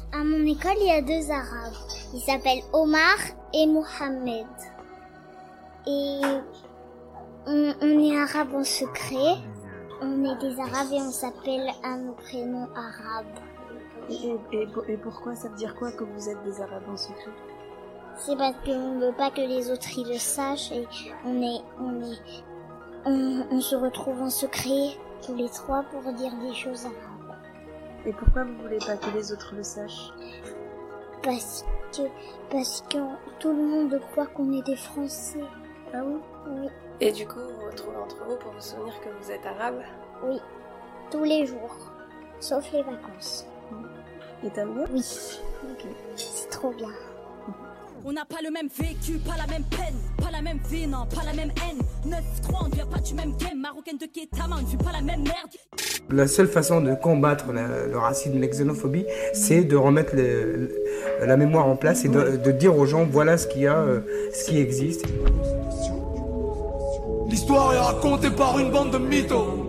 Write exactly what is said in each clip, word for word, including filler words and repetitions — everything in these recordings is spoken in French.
À mon école, il y a deux Arabes. Ils s'appellent Omar et Mohamed. Et on, on est Arabes en secret. On est des Arabes et on s'appelle à nos prénoms arabes. Et, et, et pourquoi? Ça veut dire quoi que vous êtes des Arabes en secret? C'est parce qu'on ne veut pas que les autres ils le sachent et on est, on est, on, on se retrouve en secret tous les trois pour dire des choses arabes. Et pourquoi vous voulez pas que les autres le sachent? Parce que, parce que tout le monde croit qu'on est des Français. Ah oui? Oui. Et du coup, vous vous retrouvez entre vous pour vous souvenir que vous êtes arabe? Oui, tous les jours, sauf les vacances. Et t'aimes bien? Oui. Ok. C'est trop bien. On n'a pas le même vécu, pas la même peine, pas la même vie, non, pas la même haine. neuf trois, on ne vient pas du même game. Marocaine de Kétama, on ne vit pas la même merde. La seule façon de combattre la, le racisme, la xénophobie, c'est de remettre le, le, la mémoire en place et de, de dire aux gens voilà ce qu'il y a, euh, ce qui existe. L'histoire est racontée par une bande de mythos.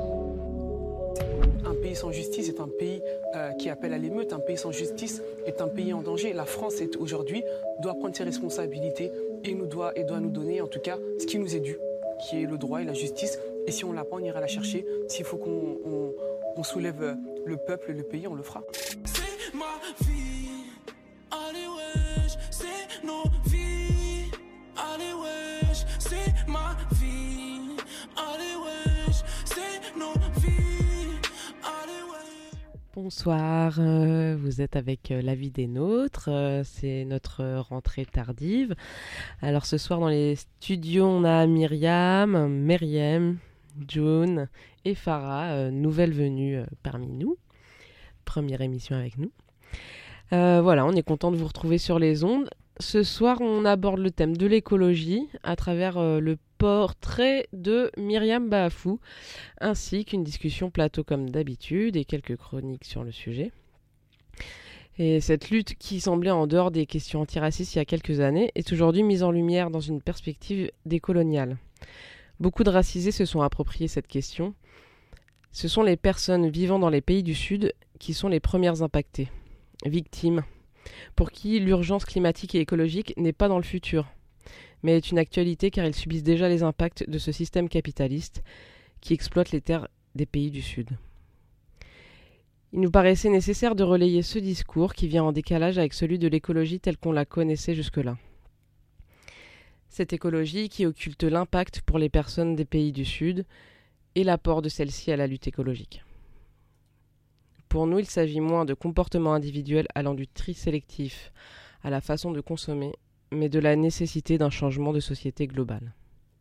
Un pays sans justice est un pays euh, qui appelle à l'émeute. Un pays sans justice est un pays en danger. La France est aujourd'hui doit prendre ses responsabilités et nous doit et doit nous donner en tout cas ce qui nous est dû, qui est le droit et la justice. Et si on l'a pas, on ira la chercher. S'il faut qu'on on, on soulève le peuple et le pays, on le fera. C'est ma vie. Allez wesh, c'est nos vies. Allez wesh, c'est ma vie. Allez wesh, c'est nos vies. Allez wesh. Bonsoir, euh, vous êtes avec euh, La Vie des Nôtres, euh, c'est notre rentrée tardive. Alors ce soir dans les studios on a Myriam, Meriem, June et Farah, euh, nouvelles venues euh, parmi nous. Première émission avec nous. Euh, voilà, on est content de vous retrouver sur les ondes. Ce soir, on aborde le thème de l'écologie à travers euh, le portrait de Myriam Baafou, ainsi qu'une discussion plateau comme d'habitude et quelques chroniques sur le sujet. Et cette lutte qui semblait en dehors des questions antiracistes il y a quelques années est aujourd'hui mise en lumière dans une perspective décoloniale. Beaucoup de racisés se sont appropriés cette question. Ce sont les personnes vivant dans les pays du Sud qui sont les premières impactées, victimes, pour qui l'urgence climatique et écologique n'est pas dans le futur, mais est une actualité car ils subissent déjà les impacts de ce système capitaliste qui exploite les terres des pays du Sud. Il nous paraissait nécessaire de relayer ce discours qui vient en décalage avec celui de l'écologie telle qu'on la connaissait jusque-là. Cette écologie qui occulte l'impact pour les personnes des pays du Sud et l'apport de celle-ci à la lutte écologique. Pour nous, il s'agit moins de comportements individuels allant du tri sélectif à la façon de consommer, mais de la nécessité d'un changement de société global.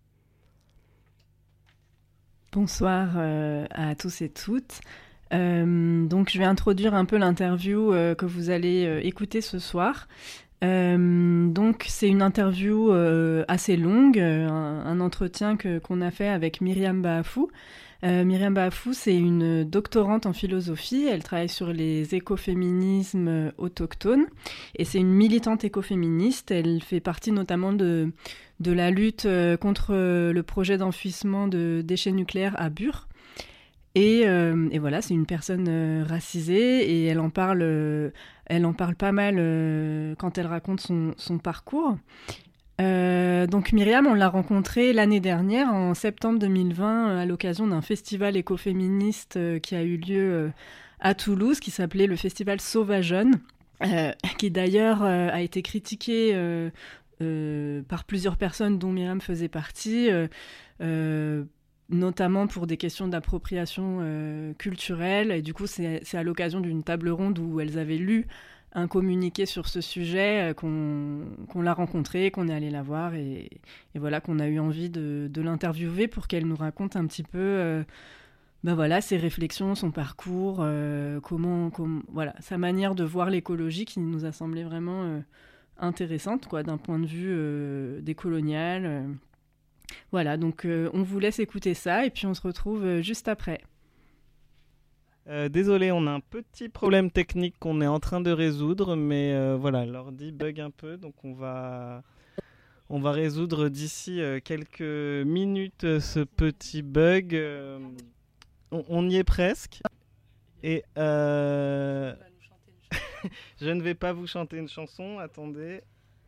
Bonsoir euh, à tous et toutes. Euh, donc je vais introduire un peu l'interview euh, que vous allez euh, écouter ce soir. Euh, donc c'est une interview euh, assez longue, euh, un, un entretien que, qu'on a fait avec Myriam Baafou. Euh, Myriam Baafou, c'est une doctorante en philosophie, elle travaille sur les écoféminismes autochtones et c'est une militante écoféministe, elle fait partie notamment de, de la lutte contre le projet d'enfouissement de déchets nucléaires à Bure. Et, euh, et voilà, c'est une personne euh, racisée et elle en parle, euh, elle en parle pas mal euh, quand elle raconte son, son parcours. Euh, donc Myriam, on l'a rencontrée l'année dernière, en septembre deux mille vingt, à l'occasion d'un festival écoféministe euh, qui a eu lieu euh, à Toulouse, qui s'appelait le festival Sauvageonne, euh, qui d'ailleurs euh, a été critiqué euh, euh, par plusieurs personnes dont Myriam faisait partie, euh, euh, notamment pour des questions d'appropriation euh, culturelle. Et du coup, c'est, c'est à l'occasion d'une table ronde où elles avaient lu un communiqué sur ce sujet euh, qu'on, qu'on l'a rencontrée, qu'on est allé la voir et, et voilà, qu'on a eu envie de, de l'interviewer pour qu'elle nous raconte un petit peu euh, ben voilà, ses réflexions, son parcours, euh, comment, comment, voilà, sa manière de voir l'écologie qui nous a semblé vraiment euh, intéressante, quoi, d'un point de vue euh, décolonial. Euh. Voilà, donc euh, on vous laisse écouter ça et puis on se retrouve euh, juste après. Euh, désolé, on a un petit problème technique qu'on est en train de résoudre, mais euh, voilà, l'ordi bug un peu, donc on va, on va résoudre d'ici euh, quelques minutes euh, ce petit bug. Euh, on, on y est presque. Et euh... je ne vais pas vous chanter une chanson, attendez.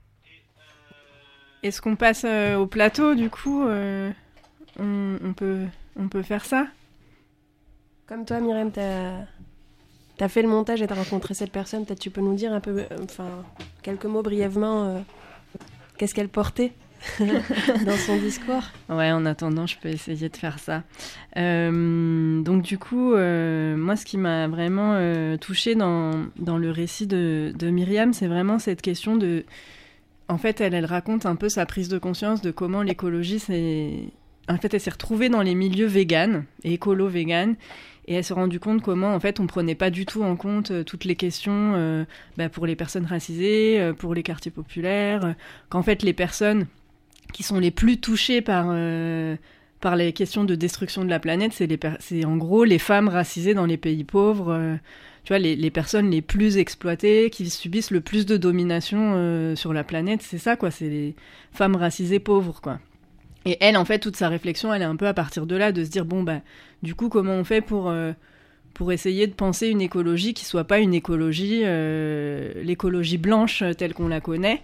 Est-ce qu'on passe euh, au plateau, du coup euh, on, on, peut, on peut faire ça? Comme toi, Myriam, t'as, t'as fait le montage et t'as rencontré cette personne. Peut-être tu peux nous dire un peu, enfin, euh, quelques mots brièvement, euh, qu'est-ce qu'elle portait dans son discours? Ouais, en attendant, je peux essayer de faire ça. Euh, donc du coup, euh, moi, ce qui m'a vraiment euh, touchée dans, dans le récit de, de Myriam, c'est vraiment cette question de... En fait, elle, elle raconte un peu sa prise de conscience de comment l'écologie, c'est... En fait, elle s'est retrouvée dans les milieux véganes, et écolo-véganes, et elle s'est rendue compte comment, en fait, on prenait pas du tout en compte euh, toutes les questions euh, bah, pour les personnes racisées, euh, pour les quartiers populaires, euh, qu'en fait, les personnes qui sont les plus touchées par, euh, par les questions de destruction de la planète, c'est, les per- c'est en gros les femmes racisées dans les pays pauvres, euh, tu vois, les, les personnes les plus exploitées, qui subissent le plus de domination euh, sur la planète, c'est ça, quoi, c'est les femmes racisées pauvres, quoi. Et elle, en fait, toute sa réflexion, elle est un peu à partir de là, de se dire, bon, bah, du coup, comment on fait pour, euh, pour essayer de penser une écologie qui soit pas une écologie, euh, l'écologie blanche telle qu'on la connaît,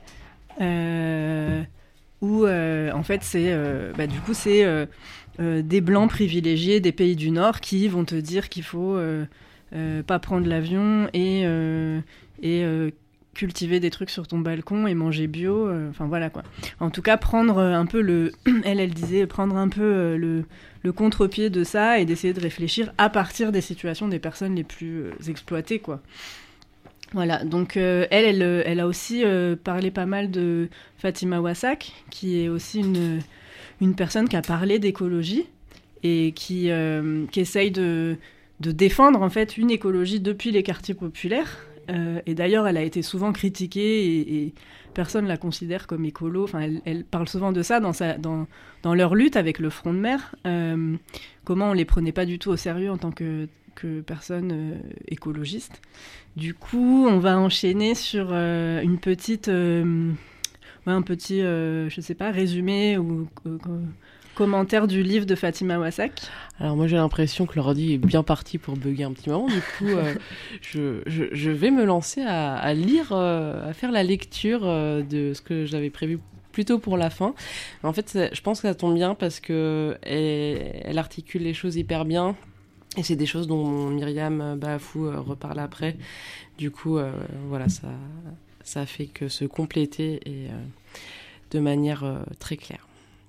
euh, où, euh, en fait, c'est, euh, bah, du coup, c'est euh, euh, des blancs privilégiés des pays du Nord qui vont te dire qu'il faut euh, euh, pas prendre l'avion et, euh, et euh, cultiver des trucs sur ton balcon et manger bio, enfin euh, voilà quoi. En tout cas, prendre un peu le... Elle, elle disait prendre un peu euh, le, le contre-pied de ça et d'essayer de réfléchir à partir des situations des personnes les plus euh, exploitées, quoi. Voilà, donc euh, elle, elle, elle a aussi euh, parlé pas mal de Fatima Wassak, qui est aussi une, une personne qui a parlé d'écologie et qui, euh, qui essaye de, de défendre en fait une écologie depuis les quartiers populaires. Euh, et d'ailleurs, elle a été souvent critiquée et, et personne la considère comme écolo. Enfin, elle, elle parle souvent de ça dans, sa, dans, dans leur lutte avec le Front de Mer. Euh, comment on les prenait pas du tout au sérieux en tant que, que personnes euh, écologistes. Du coup, on va enchaîner sur euh, une petite, euh, ouais, un petit, euh, je sais pas, résumé ou euh, commentaire du livre de Fatima Wassak. Alors moi j'ai l'impression que l'ordi est bien parti pour bugger un petit moment, du coup euh, je, je, je vais me lancer à, à lire, euh, à faire la lecture euh, de ce que j'avais prévu plutôt pour la fin. En fait je pense que ça tombe bien parce que elle, elle articule les choses hyper bien et c'est des choses dont Myriam Bafou euh, reparle après. Du coup euh, voilà, ça, ça fait que se compléter et euh, de manière euh, très claire.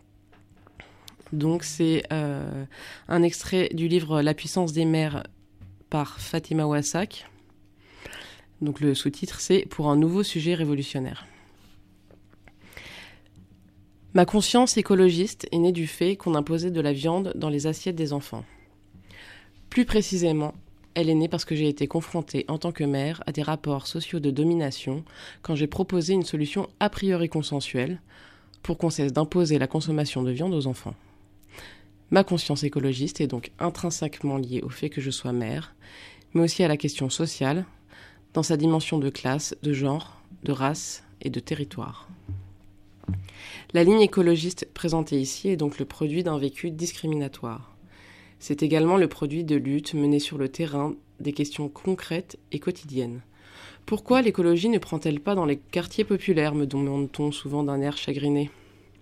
Donc c'est euh, un extrait du livre La puissance des mers par Fatima Wassak. Donc le sous-titre c'est « Pour un nouveau sujet révolutionnaire ». Ma conscience écologiste est née du fait qu'on imposait de la viande dans les assiettes des enfants. Plus précisément, elle est née parce que j'ai été confrontée en tant que mère à des rapports sociaux de domination quand j'ai proposé une solution a priori consensuelle pour qu'on cesse d'imposer la consommation de viande aux enfants. Ma conscience écologiste est donc intrinsèquement liée au fait que je sois mère, mais aussi à la question sociale, dans sa dimension de classe, de genre, de race et de territoire. La ligne écologiste présentée ici est donc le produit d'un vécu discriminatoire. C'est également le produit de luttes menées sur le terrain des questions concrètes et quotidiennes. Pourquoi l'écologie ne prend-elle pas dans les quartiers populaires, me demande-t-on souvent d'un air chagriné ?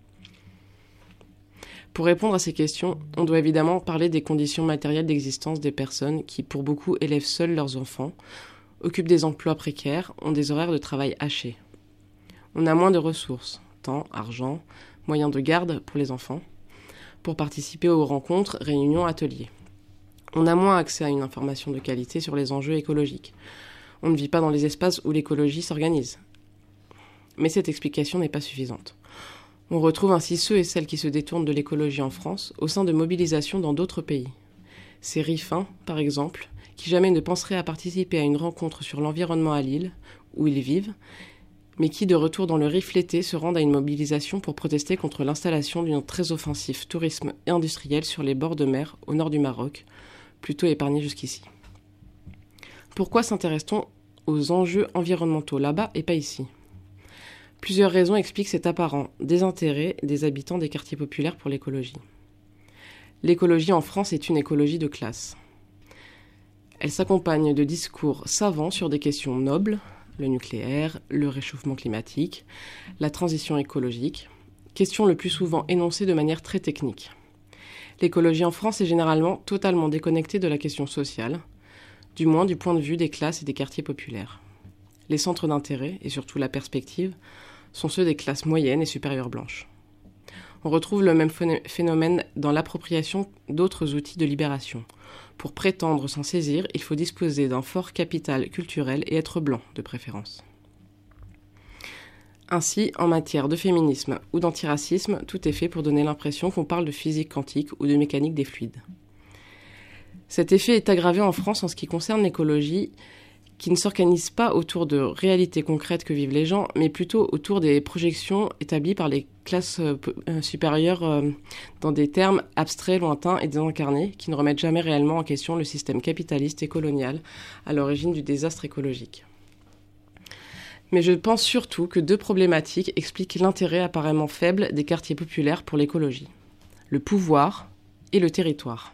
Pour répondre à ces questions, on doit évidemment parler des conditions matérielles d'existence des personnes qui, pour beaucoup, élèvent seuls leurs enfants, occupent des emplois précaires, ont des horaires de travail hachés. On a moins de ressources, temps, argent, moyens de garde pour les enfants, pour participer aux rencontres, réunions, ateliers. On a moins accès à une information de qualité sur les enjeux écologiques. On ne vit pas dans les espaces où l'écologie s'organise. Mais cette explication n'est pas suffisante. On retrouve ainsi ceux et celles qui se détournent de l'écologie en France au sein de mobilisations dans d'autres pays. Ces rifins, par exemple, qui jamais ne penseraient à participer à une rencontre sur l'environnement à Lille, où ils vivent, mais qui, de retour dans le Rif l'été, se rendent à une mobilisation pour protester contre l'installation d'un très offensif tourisme industriel sur les bords de mer au nord du Maroc, plutôt épargné jusqu'ici. Pourquoi s'intéresse-t-on aux enjeux environnementaux là-bas et pas ici ? Plusieurs raisons expliquent cet apparent désintérêt des habitants des quartiers populaires pour l'écologie. L'écologie en France est une écologie de classe. Elle s'accompagne de discours savants sur des questions nobles, le nucléaire, le réchauffement climatique, la transition écologique, questions le plus souvent énoncées de manière très technique. L'écologie en France est généralement totalement déconnectée de la question sociale, du moins du point de vue des classes et des quartiers populaires. Les centres d'intérêt, et surtout la perspective, sont ceux des classes moyennes et supérieures blanches. On retrouve le même phénomène dans l'appropriation d'autres outils de libération. Pour prétendre s'en saisir, il faut disposer d'un fort capital culturel et être blanc, de préférence. Ainsi, en matière de féminisme ou d'antiracisme, tout est fait pour donner l'impression qu'on parle de physique quantique ou de mécanique des fluides. Cet effet est aggravé en France en ce qui concerne l'écologie, qui ne s'organise pas autour de réalités concrètes que vivent les gens, mais plutôt autour des projections établies par les classes euh, supérieures euh, dans des termes abstraits, lointains et désincarnés, qui ne remettent jamais réellement en question le système capitaliste et colonial à l'origine du désastre écologique. Mais je pense surtout que deux problématiques expliquent l'intérêt apparemment faible des quartiers populaires pour l'écologie. Le pouvoir et le territoire.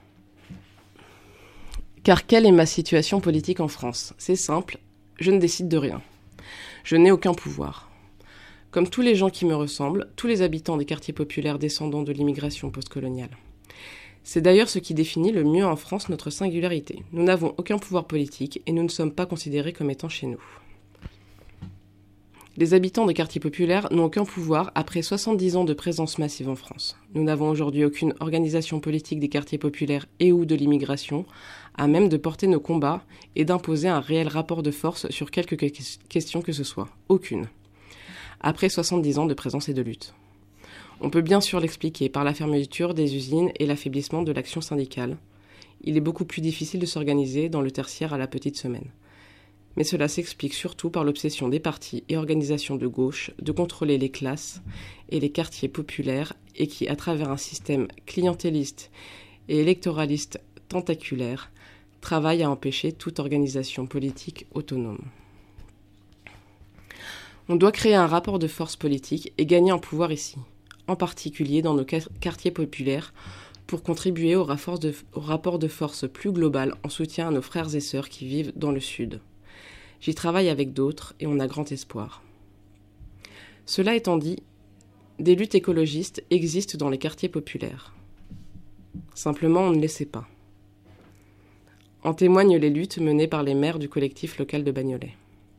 Car quelle est ma situation politique en France ? C'est simple, je ne décide de rien. Je n'ai aucun pouvoir. Comme tous les gens qui me ressemblent, tous les habitants des quartiers populaires descendants de l'immigration postcoloniale. C'est d'ailleurs ce qui définit le mieux en France notre singularité. Nous n'avons aucun pouvoir politique et nous ne sommes pas considérés comme étant chez nous. Les habitants des quartiers populaires n'ont aucun pouvoir après soixante-dix ans de présence massive en France. Nous n'avons aujourd'hui aucune organisation politique des quartiers populaires et ou de l'immigration à même de porter nos combats et d'imposer un réel rapport de force sur quelque question que ce soit. Aucune. Après soixante-dix ans de présence et de lutte. On peut bien sûr l'expliquer par la fermeture des usines et l'affaiblissement de l'action syndicale. Il est beaucoup plus difficile de s'organiser dans le tertiaire à la petite semaine. Mais cela s'explique surtout par l'obsession des partis et organisations de gauche de contrôler les classes et les quartiers populaires et qui, à travers un système clientéliste et électoraliste tentaculaire, travaillent à empêcher toute organisation politique autonome. On doit créer un rapport de force politique et gagner en pouvoir ici, en particulier dans nos quartiers populaires, pour contribuer au rapport de, au rapport de force plus global en soutien à nos frères et sœurs qui vivent dans le Sud. J'y travaille avec d'autres et on a grand espoir. Cela étant dit, des luttes écologistes existent dans les quartiers populaires. Simplement, on ne les sait pas. En témoignent les luttes menées par les maires du collectif local de Bagnolet.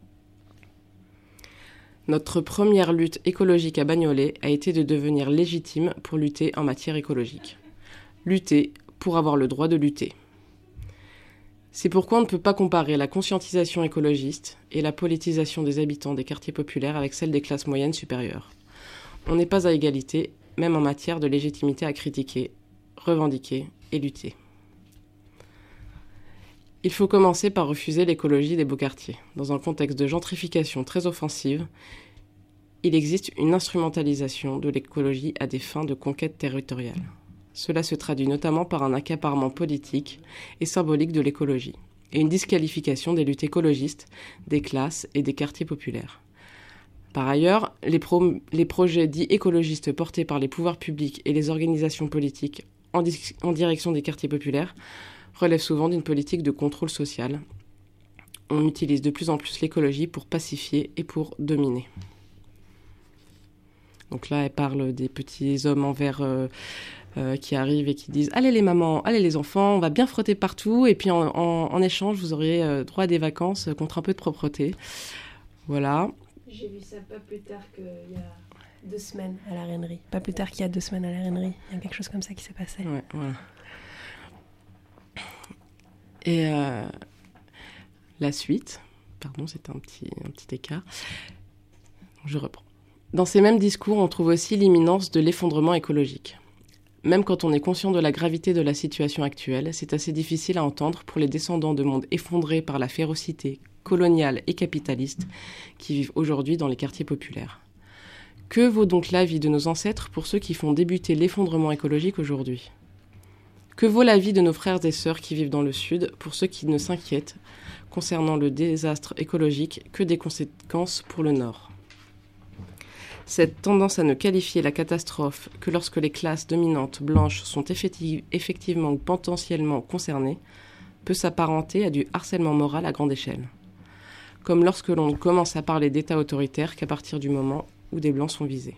Notre première lutte écologique à Bagnolet a été de devenir légitime pour lutter en matière écologique. Lutter pour avoir le droit de lutter. C'est pourquoi on ne peut pas comparer la conscientisation écologiste et la politisation des habitants des quartiers populaires avec celle des classes moyennes supérieures. On n'est pas à égalité, même en matière de légitimité à critiquer, revendiquer et lutter. Il faut commencer par refuser l'écologie des beaux quartiers. Dans un contexte de gentrification très offensive, il existe une instrumentalisation de l'écologie à des fins de conquête territoriale. Cela se traduit notamment par un accaparement politique et symbolique de l'écologie, et une disqualification des luttes écologistes, des classes et des quartiers populaires. Par ailleurs, les, pro- les projets dits écologistes portés par les pouvoirs publics et les organisations politiques en, di- en direction des quartiers populaires relèvent souvent d'une politique de contrôle social. On utilise de plus en plus l'écologie pour pacifier et pour dominer. Donc là, elle parle des petits hommes en verre euh, euh, qui arrivent et qui disent « Allez les mamans, allez les enfants, on va bien frotter partout et puis en, en, en échange, vous aurez euh, droit à des vacances contre un peu de propreté. » Voilà. J'ai vu ça pas plus tard qu'il y a deux semaines à la Reinerie. Pas plus tard qu'il y a deux semaines à la Reinerie. Il y a quelque chose comme ça qui s'est passé. Ouais, voilà. Et euh, la suite, pardon, c'est un petit, un petit écart. Je reprends. Dans ces mêmes discours, on trouve aussi l'imminence de l'effondrement écologique. Même quand on est conscient de la gravité de la situation actuelle, c'est assez difficile à entendre pour les descendants de mondes effondrés par la férocité coloniale et capitaliste qui vivent aujourd'hui dans les quartiers populaires. Que vaut donc la vie de nos ancêtres pour ceux qui font débuter l'effondrement écologique aujourd'hui ? Que vaut la vie de nos frères et sœurs qui vivent dans le Sud pour ceux qui ne s'inquiètent concernant le désastre écologique que des conséquences pour le Nord ? Cette tendance à ne qualifier la catastrophe que lorsque les classes dominantes blanches sont effective, effectivement ou potentiellement concernées peut s'apparenter à du harcèlement moral à grande échelle. Comme lorsque l'on ne commence à parler d'État autoritaire qu'à partir du moment où des Blancs sont visés.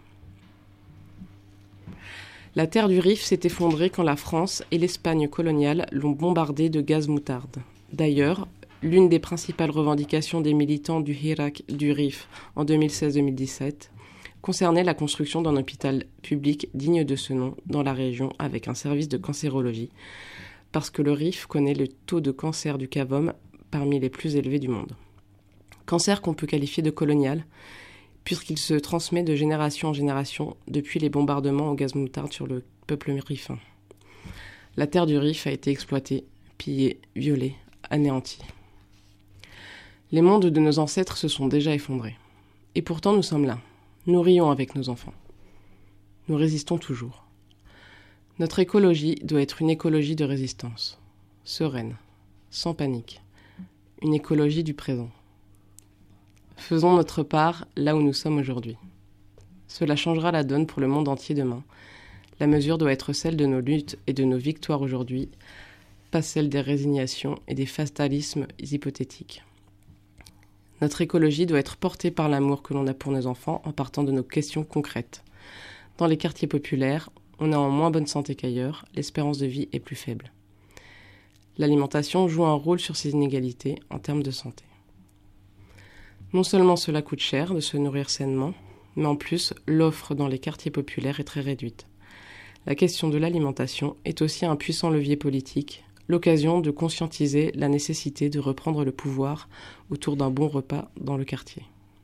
La terre du Rif s'est effondrée quand la France et l'Espagne coloniale l'ont bombardée de gaz moutarde. D'ailleurs, l'une des principales revendications des militants du Hirak du Rif en deux mille seize deux mille dix-sept concernait la construction d'un hôpital public digne de ce nom dans la région avec un service de cancérologie, parce que le Rif connaît le taux de cancer du cavum parmi les plus élevés du monde. Cancer qu'on peut qualifier de colonial, puisqu'il se transmet de génération en génération depuis les bombardements au gaz moutarde sur le peuple rifin. La terre du Rif a été exploitée, pillée, violée, anéantie. Les mondes de nos ancêtres se sont déjà effondrés. Et pourtant nous sommes là. Nous rions avec nos enfants. Nous résistons toujours. Notre écologie doit être une écologie de résistance, sereine, sans panique, une écologie du présent. Faisons notre part là où nous sommes aujourd'hui. Cela changera la donne pour le monde entier demain. La mesure doit être celle de nos luttes et de nos victoires aujourd'hui, pas celle des résignations et des fatalismes hypothétiques. Notre écologie doit être portée par l'amour que l'on a pour nos enfants en partant de nos questions concrètes. Dans les quartiers populaires, on est en moins bonne santé qu'ailleurs, l'espérance de vie est plus faible. L'alimentation joue un rôle sur ces inégalités en termes de santé. Non seulement cela coûte cher de se nourrir sainement, mais en plus, l'offre dans les quartiers populaires est très réduite. La question de l'alimentation est aussi un puissant levier politique, l'occasion de conscientiser la nécessité de reprendre le pouvoir autour d'un bon repas dans le quartier.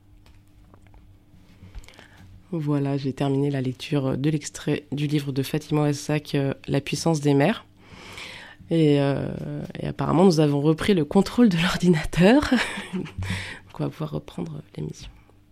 Voilà, j'ai terminé la lecture de l'extrait du livre de Fatima Ouezak, « La puissance des mères ». Et, euh, et apparemment, nous avons repris le contrôle de l'ordinateur. Donc, on va pouvoir reprendre l'émission.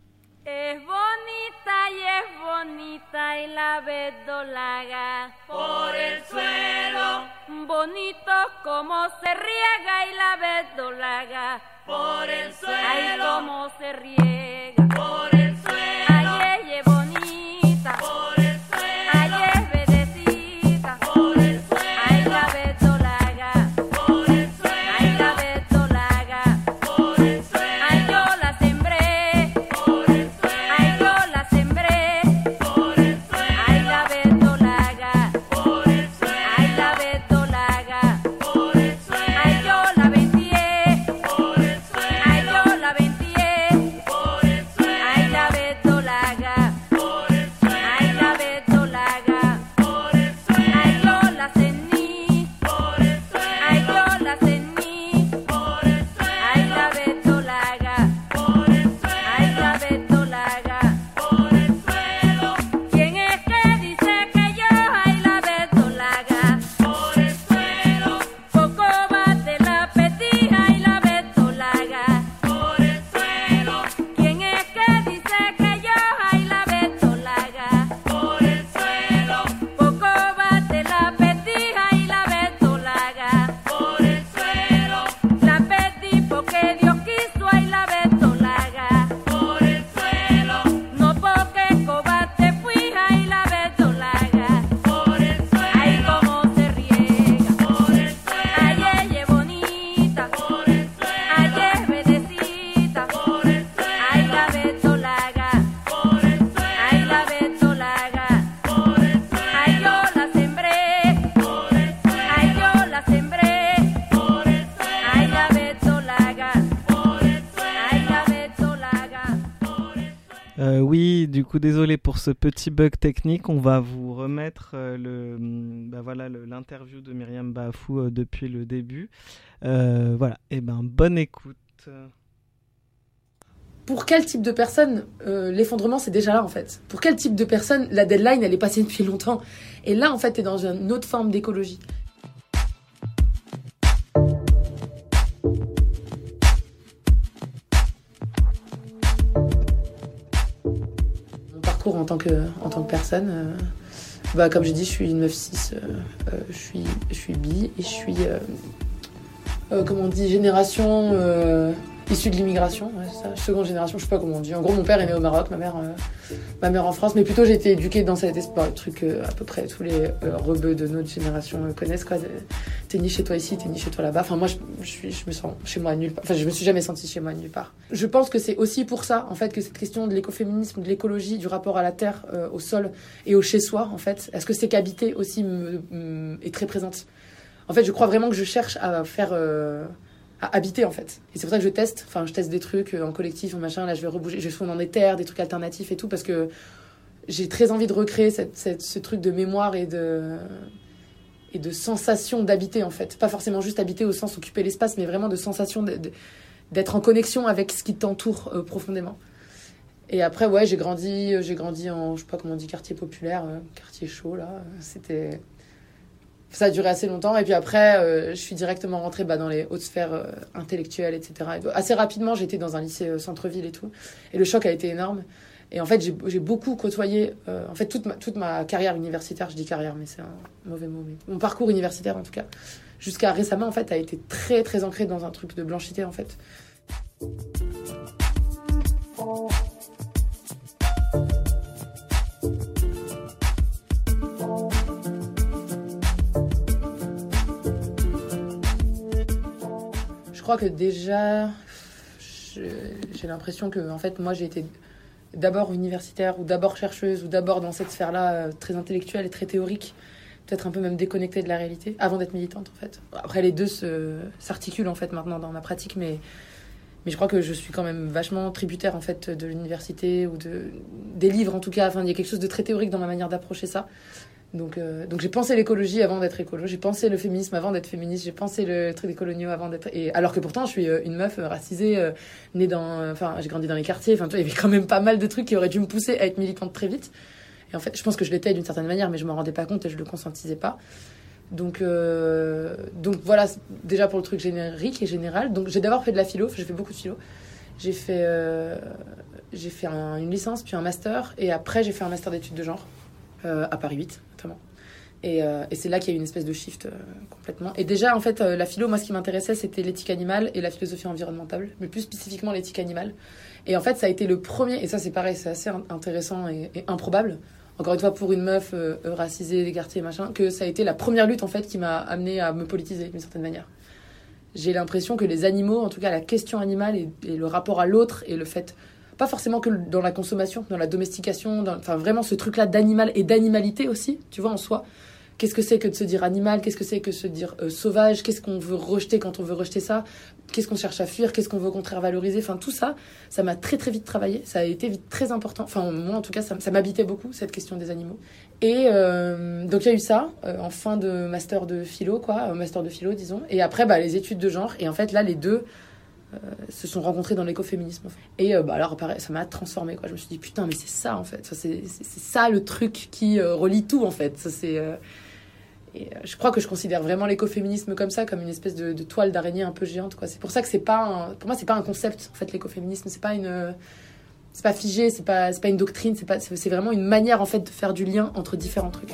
Es bonita y es bonita y la verdolaga por el suelo. Bonito como se riega y la verdolaga por el suelo. Ay, cómo se riega por el suelo. Ay, ella es bonita por el suelo. Ay, es verdecita por el suelo. Ay, la verdolaga por el suelo. Ay, la verdolaga por el suelo. Ay, yo la sembré por el suelo. Ay, yo la sembré por el suelo. Ay, la verdolaga por el suelo. Ay, la verdolaga por el suelo. Ay, yo la vendí por el suelo. Ay, yo la vendí por el suelo. Ay, la verdolaga por el suelo. Ay, la verdolaga por el suelo. Ay, yo la cení por el suelo. Ay, yo la cení por el suelo. Ay, la verdolaga por el suelo. Ay, la verdolaga por el suelo. ¿Quién es que dice que yo ay la verdolaga por el suelo? Poco bate la petija y la verdolaga por el suelo. ¿Quién es que dice que yo ay la verdolaga por el suelo? Poco bate la petija y la verdolaga por el suelo. La perdí porque Dios quiso ay la verdolaga por el suelo. No porque cobarde fui ay la verdolaga por el suelo. Ay cómo se riega por el suelo. Ay ella es bonita por el suelo. Ay es verdecita por el suelo. Ay la verdolaga por el suelo. Ay la verdolaga por el suelo. Ay yo la sembré por el suelo. Ay yo la sembré por el suelo. Ay la verdolaga por el suelo. Ay la verdolaga por el suelo. Euh, oui, du coup, désolé pour ce petit bug technique. On va vous remettre euh, le, bah voilà, le, l'interview de Myriam Bafou euh, depuis le début. Euh, voilà, et ben bonne écoute. Pour quel type de personne euh, l'effondrement c'est déjà là en fait? Pour quel type de personne la deadline elle est passée depuis longtemps? Et là en fait t'es dans une autre forme d'écologie. Mon parcours en tant que, en tant que personne, euh, bah, comme j'ai dit je suis une meuf cis, euh, euh, je, suis, je suis bi et je suis, euh, euh, comment on dit, génération... Euh, issu de l'immigration, ouais, c'est ça, seconde génération, je sais pas comment on dit. En gros, mon père est né au Maroc, ma mère, euh, ma mère en France, mais plutôt j'ai été éduquée dans cet esprit, le truc euh, à peu près tous les euh, rebeux de notre génération euh, connaissent, quoi. T'es ni chez toi ici, t'es ni chez toi là-bas. Enfin, moi, je, je, suis, je me sens chez moi nulle part. Enfin, je me suis jamais sentie chez moi nulle part. Je pense que c'est aussi pour ça, en fait, que cette question de l'écoféminisme, de l'écologie, du rapport à la terre, euh, au sol et au chez-soi, en fait, est-ce que c'est qu'habiter aussi me, me, est très présente. En fait, je crois vraiment que je cherche à faire... Euh, à habiter, en fait. Et c'est pour ça que je teste. Enfin, je teste des trucs en collectif, en machin. Là, je vais rebouger. Je vais souvent dans des terres, des trucs alternatifs et tout, parce que j'ai très envie de recréer cette, cette, ce truc de mémoire et de, et de sensation d'habiter, en fait. Pas forcément juste habiter au sens occuper l'espace, mais vraiment de sensation de, de, d'être en connexion avec ce qui t'entoure euh, profondément. Et après, ouais, j'ai grandi, j'ai grandi en, je sais pas comment on dit, quartier populaire, euh, quartier chaud, là. C'était... Ça a duré assez longtemps. Et puis après, euh, je suis directement rentrée bah, dans les hautes sphères euh, intellectuelles, et cetera. Et assez rapidement, j'étais dans un lycée euh, centre-ville et tout. Et le choc a été énorme. Et en fait, j'ai, j'ai beaucoup côtoyé... Euh, en fait, toute ma, toute ma carrière universitaire, je dis carrière, mais c'est un mauvais mot. Mais mon parcours universitaire, en tout cas, jusqu'à récemment, en fait, a été très, très ancré dans un truc de blanchité, en fait. Je crois que déjà, je, j'ai l'impression que, en fait, moi, j'ai été d'abord universitaire ou d'abord chercheuse ou d'abord dans cette sphère-là euh, très intellectuelle et très théorique, peut-être un peu même déconnectée de la réalité, avant d'être militante, en fait. Après, les deux se, s'articulent, en fait, maintenant dans ma pratique, mais, mais je crois que je suis quand même vachement tributaire, en fait, de l'université ou de, des livres, en tout cas. Enfin, il y a quelque chose de très théorique dans ma manière d'approcher ça. Donc, euh, donc j'ai pensé l'écologie avant d'être écolo, j'ai pensé le féminisme avant d'être féministe, j'ai pensé le truc des coloniaux avant d'être... Et, alors que pourtant, je suis une meuf racisée, euh, née dans... Enfin, j'ai grandi dans les quartiers, enfin, tu vois, il y avait quand même pas mal de trucs qui auraient dû me pousser à être militante très vite. Et en fait, je pense que je l'étais d'une certaine manière, mais je m'en rendais pas compte et je le conscientisais pas. Donc, euh, donc voilà, déjà pour le truc générique et général. Donc j'ai d'abord fait de la philo, j'ai fait beaucoup de philo. J'ai fait, euh, j'ai fait un, une licence, puis un master, et après j'ai fait un master d'études de genre, euh, à Paris huit. Et, euh, et c'est là qu'il y a eu une espèce de shift euh, complètement. Et déjà, en fait, euh, la philo, moi, ce qui m'intéressait, c'était l'éthique animale et la philosophie environnementale, mais plus spécifiquement l'éthique animale. Et en fait, ça a été le premier, et ça, c'est pareil, c'est assez intéressant et, et improbable, encore une fois, pour une meuf euh, racisée des quartiers, machin, que ça a été la première lutte, en fait, qui m'a amenée à me politiser, d'une certaine manière. J'ai l'impression que les animaux, en tout cas, la question animale et, et le rapport à l'autre et le fait... Pas forcément que dans la consommation, dans la domestication, dans, enfin vraiment ce truc-là d'animal et d'animalité aussi, tu vois, en soi. Qu'est-ce que c'est que de se dire animal? Qu'est-ce que c'est que de se dire euh, sauvage? Qu'est-ce qu'on veut rejeter quand on veut rejeter ça? Qu'est-ce qu'on cherche à fuir? Qu'est-ce qu'on veut au contraire valoriser? Enfin, tout ça, ça m'a très très vite travaillé. Ça a été vite très important. Enfin, moi, en tout cas, ça, ça m'habitait beaucoup, cette question des animaux. Et euh, donc, il y a eu ça, euh, en fin de master de philo, quoi. Euh, master de philo, disons. Et après, bah, les études de genre. Et en fait, là, les deux... Euh, se sont rencontrés dans l'écoféminisme. Et euh, bah, alors, pareil, ça m'a transformée, quoi. Je me suis dit, putain, mais c'est ça, en fait. Ça, c'est, c'est, c'est ça le truc qui euh, relie tout, en fait. Ça, c'est, euh... Et euh, je crois que je considère vraiment l'écoféminisme comme ça, comme une espèce de, de toile d'araignée un peu géante, quoi. C'est pour ça que c'est pas un... Pour moi, c'est pas un concept, en fait, l'écoféminisme. C'est pas une... C'est pas figé, c'est pas, c'est pas une doctrine, c'est, pas... c'est vraiment une manière, en fait, de faire du lien entre différents trucs. Donc,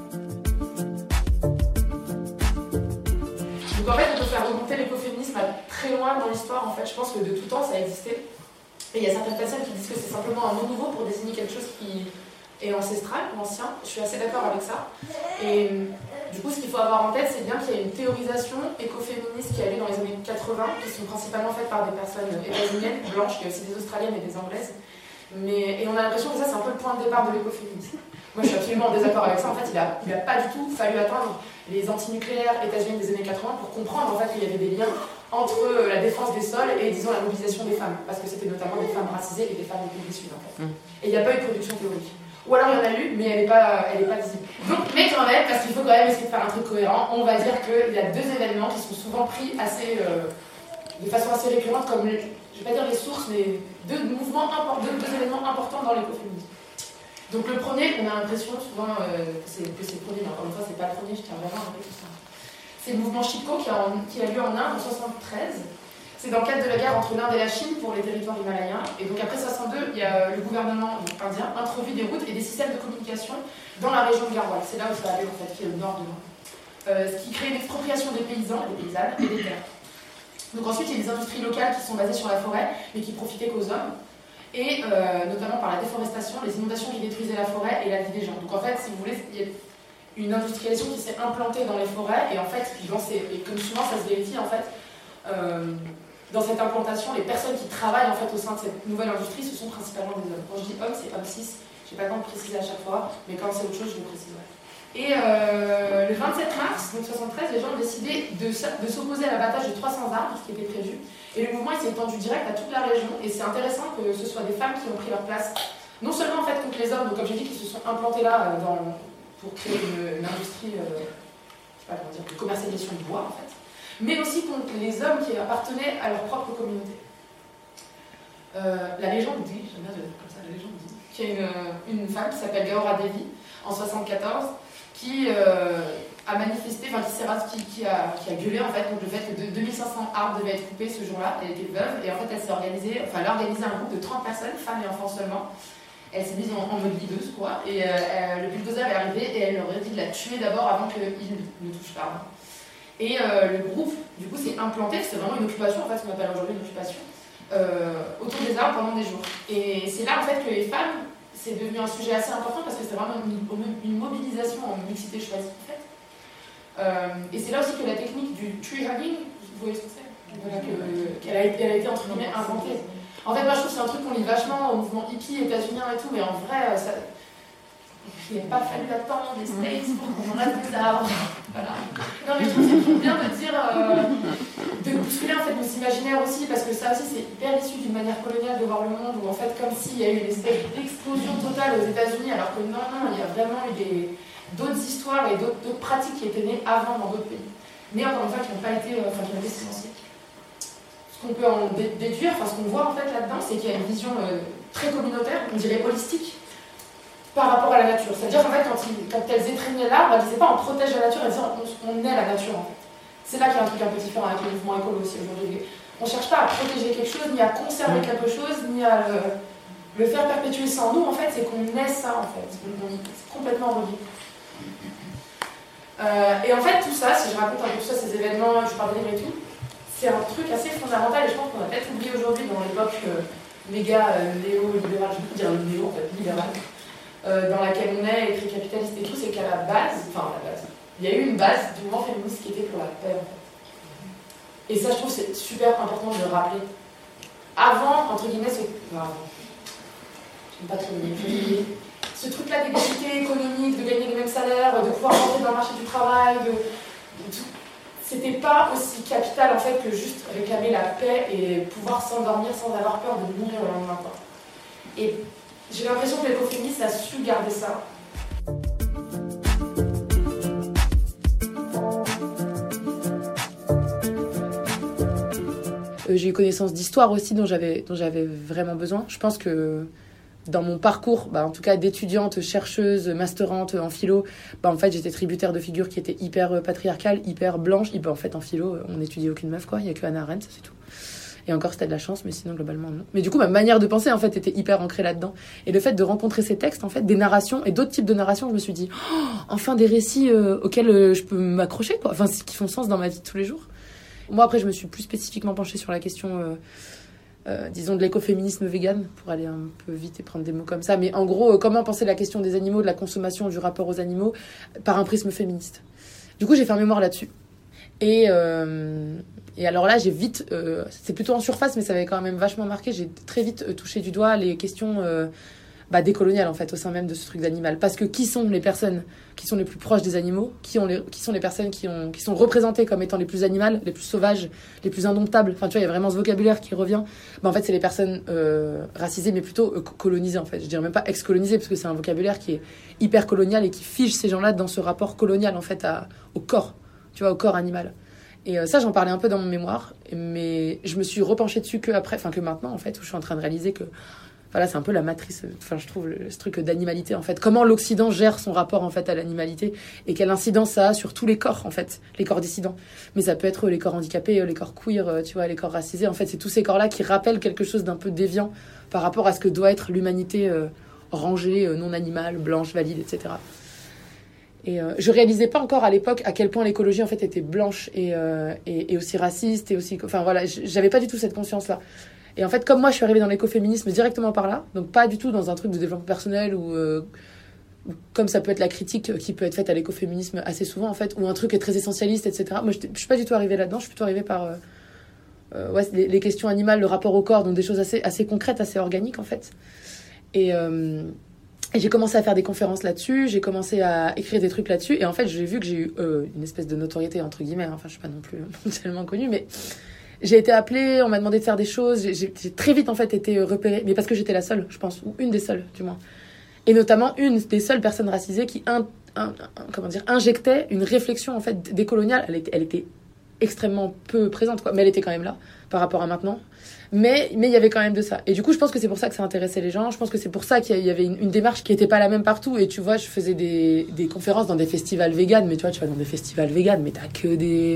en fait, on peut faire remonter l'écoféminisme à très loin dans l'histoire, en fait. Je pense que de tout temps, ça a existé. Et il y a certaines personnes qui disent que c'est simplement un mot nouveau pour désigner quelque chose qui est ancestral ou ancien. Je suis assez d'accord avec ça. Et du coup, ce qu'il faut avoir en tête, c'est bien qu'il y a une théorisation écoféministe qui a lieu dans les années quatre-vingts, qui sont principalement faites par des personnes états-uniennes, blanches, il y a aussi des australiennes et des anglaises. Mais, et on a l'impression que ça, c'est un peu le point de départ de l'écoféminisme. Moi, je suis absolument en désaccord avec ça. En fait, il n'a il a pas du tout fallu atteindre les antinucléaires états-uniennes des années quatre-vingts pour comprendre en fait, qu'il y avait des liens entre la défense des sols et, disons, la mobilisation des femmes. Parce que c'était notamment des femmes racisées et des femmes des pays du Sud, en fait. Mmh. Et il n'y a pas eu de production théorique. Ou alors il y en a eu, mais elle n'est pas, elle est pas visible. Donc, mais quand même, parce qu'il faut quand même essayer de faire un truc cohérent, on va dire qu'il y a deux événements qui sont souvent pris assez, euh, de façon assez récurrente comme, les, je ne vais pas dire les sources, mais deux mouvements importants, deux, deux événements importants dans l'écoféminisme. Donc le premier, on a l'impression souvent euh, que, c'est, que c'est le premier, mais encore une fois, c'est pas le premier, je tiens vraiment à rappeler tout ça. C'est le mouvement Chipko qui a, en, qui a lieu en Inde en soixante-treize. C'est dans le cadre de la guerre entre l'Inde et la Chine pour les territoires himalayens. Et donc après soixante-deux, il y a le gouvernement indien introduit des routes et des systèmes de communication dans la région de Garhwal. C'est là où ça allait en fait, qui est le nord de l'Inde. Euh, ce qui crée une expropriation des paysans, des paysannes et des terres. Donc ensuite, il y a des industries locales qui sont basées sur la forêt, mais qui profitaient qu'aux hommes, et euh, notamment par la déforestation, les inondations qui détruisaient la forêt et la vie des gens. Donc en fait, si vous voulez, il y a une industrialisation qui s'est implantée dans les forêts, et en fait, dans ces, et comme souvent ça se vérifie, en fait, euh, dans cette implantation, les personnes qui travaillent en fait, au sein de cette nouvelle industrie, ce sont principalement des hommes. Quand je dis hommes, c'est homme cis, je n'ai pas le temps de préciser à chaque fois, mais quand c'est autre chose, je le préciserai. Et euh, le vingt-sept mars, donc soixante-treize, les gens ont décidé de, de s'opposer à l'abattage de trois cents arbres, ce qui était prévu. Et le mouvement s'est étendu direct à toute la région. Et c'est intéressant que ce soit des femmes qui ont pris leur place, non seulement en fait contre les hommes, donc comme j'ai dit, qui se sont implantés là euh, dans, pour créer une, une industrie, euh, je sais pas comment dire, de commercialisation du bois en fait, mais aussi contre les hommes qui appartenaient à leur propre communauté. Euh, la légende dit, j'aime bien dire comme ça, la légende dit, qu'il y a une, une femme qui s'appelle Gaora Devi en soixante-quatorze. Qui euh, a manifesté, enfin qui, s'est, qui, qui, a, qui a gueulé en fait contre le fait que deux mille cinq cents arbres devaient être coupés ce jour-là. Elle était veuve et en fait elle s'est organisée, enfin elle a organisé un groupe de trente personnes, femmes et enfants seulement. Elle s'est mise en, en mode leaduse quoi, et euh, le bulldozer est arrivé et elle leur a dit de la tuer d'abord avant qu'ils ne touchent pas. Et euh, le groupe du coup s'est implanté, c'est vraiment une occupation en fait, ce qu'on appelle aujourd'hui une occupation, euh, autour des arbres pendant des jours. Et c'est là en fait que les femmes, c'est devenu un sujet assez important parce que c'est vraiment une, une mobilisation en mixité choisie en fait. Euh, et c'est là aussi que la technique du tree hugging, vous voyez ce que c'est, voilà, que, qu'elle a, elle a été entre guillemets inventée. En fait, moi je trouve que c'est un truc qu'on lit vachement au mouvement hippie états-unien et tout, mais en vrai, ça, il n'a pas fallu attendre les States pour qu'on enlève des arbres. Voilà. Non, mais je trouve que c'est bien de dire, euh, de bousculer en fait nos imaginaires aussi, parce que ça aussi c'est hyper issu d'une manière coloniale de voir le monde, où en fait, comme s'il y a eu une espèce d'explosion totale aux États-Unis, alors que non, non, il y a vraiment eu des, d'autres histoires et d'autres, d'autres pratiques qui étaient nées avant dans d'autres pays. Mais encore une fois, qui n'ont pas été, enfin, qui ont été silenciées. Ce qu'on peut en déduire, enfin, ce qu'on voit en fait là-dedans, c'est qu'il y a une vision euh, très communautaire, on dirait holistique, par rapport à la nature. C'est-à-dire qu'en fait, quand, ils, quand elles étreignaient l'arbre, elles disaient pas on protège la nature, elles disaient on, on est la nature en fait. C'est là qu'il y a un truc un peu différent avec le mouvement écolo aussi aujourd'hui. On ne cherche pas à protéger quelque chose, ni à conserver quelque chose, ni à le, le faire perpétuer sans nous, en fait, c'est qu'on est ça en fait. C'est complètement relié. Euh, et en fait, tout ça, si je raconte un peu tout ça, ces événements, je parle des livres et tout, c'est un truc assez fondamental et je pense qu'on a peut-être oublié aujourd'hui dans l'époque euh, méga euh, néo-libérale, je peux dire néo en fait, libérale. Euh, dans laquelle on est, et très capitaliste et tout, c'est qu'à la base, enfin à la base, il y a eu une base du mouvement féministe qui était pour la paix en fait. Et ça, je trouve c'est super important de le rappeler. Avant, entre guillemets, ce... Enfin, avant. Je n'aime pas trop le ce truc-là d'égalité économique, de gagner les mêmes salaires, de pouvoir rentrer dans le marché du travail, de, de tout. C'était pas aussi capital en fait que juste réclamer la paix et pouvoir s'endormir sans avoir peur de mourir le lendemain. Et j'ai l'impression que l'écoféminisme a su garder ça. Euh, j'ai eu connaissance d'histoire aussi dont j'avais, dont j'avais vraiment besoin. Je pense que dans mon parcours, bah, en tout cas d'étudiante, chercheuse, masterante en philo, bah, en fait j'étais tributaire de figures qui étaient hyper patriarcales, hyper blanches. Et bah, en fait en philo, on n'étudie aucune meuf, quoi. Il n'y a que Hannah Arendt, c'est tout. Et encore, c'était de la chance, mais sinon, globalement, non. Mais du coup, ma manière de penser, en fait, était hyper ancrée là-dedans. Et le fait de rencontrer ces textes, en fait, des narrations et d'autres types de narrations, je me suis dit, oh, enfin, des récits euh, auxquels euh, je peux m'accrocher, quoi. Enfin, qui font sens dans ma vie de tous les jours. Moi, après, je me suis plus spécifiquement penchée sur la question, euh, euh, disons, de l'écoféminisme vegan, pour aller un peu vite et prendre des mots comme ça. Mais en gros, euh, comment penser la question des animaux, de la consommation, du rapport aux animaux, par un prisme féministe. Du coup, j'ai fait un mémoire là-dessus. Et, euh, et alors là, j'ai vite, euh, c'est plutôt en surface, mais ça avait quand même vachement marqué, j'ai très vite euh, touché du doigt les questions euh, bah, décoloniales, en fait, au sein même de ce truc d'animal. Parce que qui sont les personnes qui sont les plus proches des animaux, qui, ont les, qui sont les personnes qui, ont, qui sont représentées comme étant les plus animales, les plus sauvages, les plus indomptables. Enfin, tu vois, il y a vraiment ce vocabulaire qui revient. Bah, en fait, c'est les personnes euh, racisées, mais plutôt euh, colonisées, en fait. Je dirais même pas ex-colonisées, parce que c'est un vocabulaire qui est hyper colonial et qui fige ces gens-là dans ce rapport colonial, en fait, à, au corps. Tu vois, au corps animal. Et euh, ça, j'en parlais un peu dans mon mémoire, mais je me suis repenchée dessus que après, enfin que maintenant, en fait, où je suis en train de réaliser que, voilà, c'est un peu la matrice, enfin, je trouve, le, ce truc d'animalité, en fait. Comment l'Occident gère son rapport, en fait, à l'animalité et quelle incidence ça a sur tous les corps, en fait, les corps dissidents. Mais ça peut être les corps handicapés, les corps queer, tu vois, les corps racisés. En fait, c'est tous ces corps-là qui rappellent quelque chose d'un peu déviant par rapport à ce que doit être l'humanité euh, rangée, euh, non animale, blanche, valide, et cetera. Et euh, je réalisais pas encore à l'époque à quel point l'écologie en fait était blanche et, euh, et, et aussi raciste et aussi, enfin voilà, j'avais pas du tout cette conscience-là. Et en fait, comme moi, je suis arrivée dans l'écoféminisme directement par là, donc pas du tout dans un truc de développement personnel ou euh, comme ça peut être la critique qui peut être faite à l'écoféminisme assez souvent en fait, ou un truc est très essentialiste, et cetera. Moi, je, je suis pas du tout arrivée là-dedans. Je suis plutôt arrivée par euh, euh, ouais, les, les questions animales, le rapport au corps, donc des choses assez assez concrètes, assez organiques en fait. Et euh, Et j'ai commencé à faire des conférences là-dessus, j'ai commencé à écrire des trucs là-dessus, et en fait, j'ai vu que j'ai eu euh, une espèce de notoriété, entre guillemets, enfin, je suis pas non plus tellement connue, mais j'ai été appelée, on m'a demandé de faire des choses, j'ai, j'ai, j'ai très vite, en fait, été repérée, mais parce que j'étais la seule, je pense, ou une des seules, du moins. Et notamment, une des seules personnes racisées qui, un, un, un, comment dire, injectait une réflexion, en fait, décoloniale. Elle était, elle était extrêmement peu présente, quoi, mais elle était quand même là, par rapport à maintenant. Mais mais il y avait quand même de ça. Et du coup, je pense que c'est pour ça que ça intéressait les gens. Je pense que c'est pour ça qu'il y avait une, une démarche qui était pas la même partout. Et tu vois, je faisais des, des conférences dans des festivals véganes. Mais tu vois, tu vas dans des festivals véganes, mais t'as que des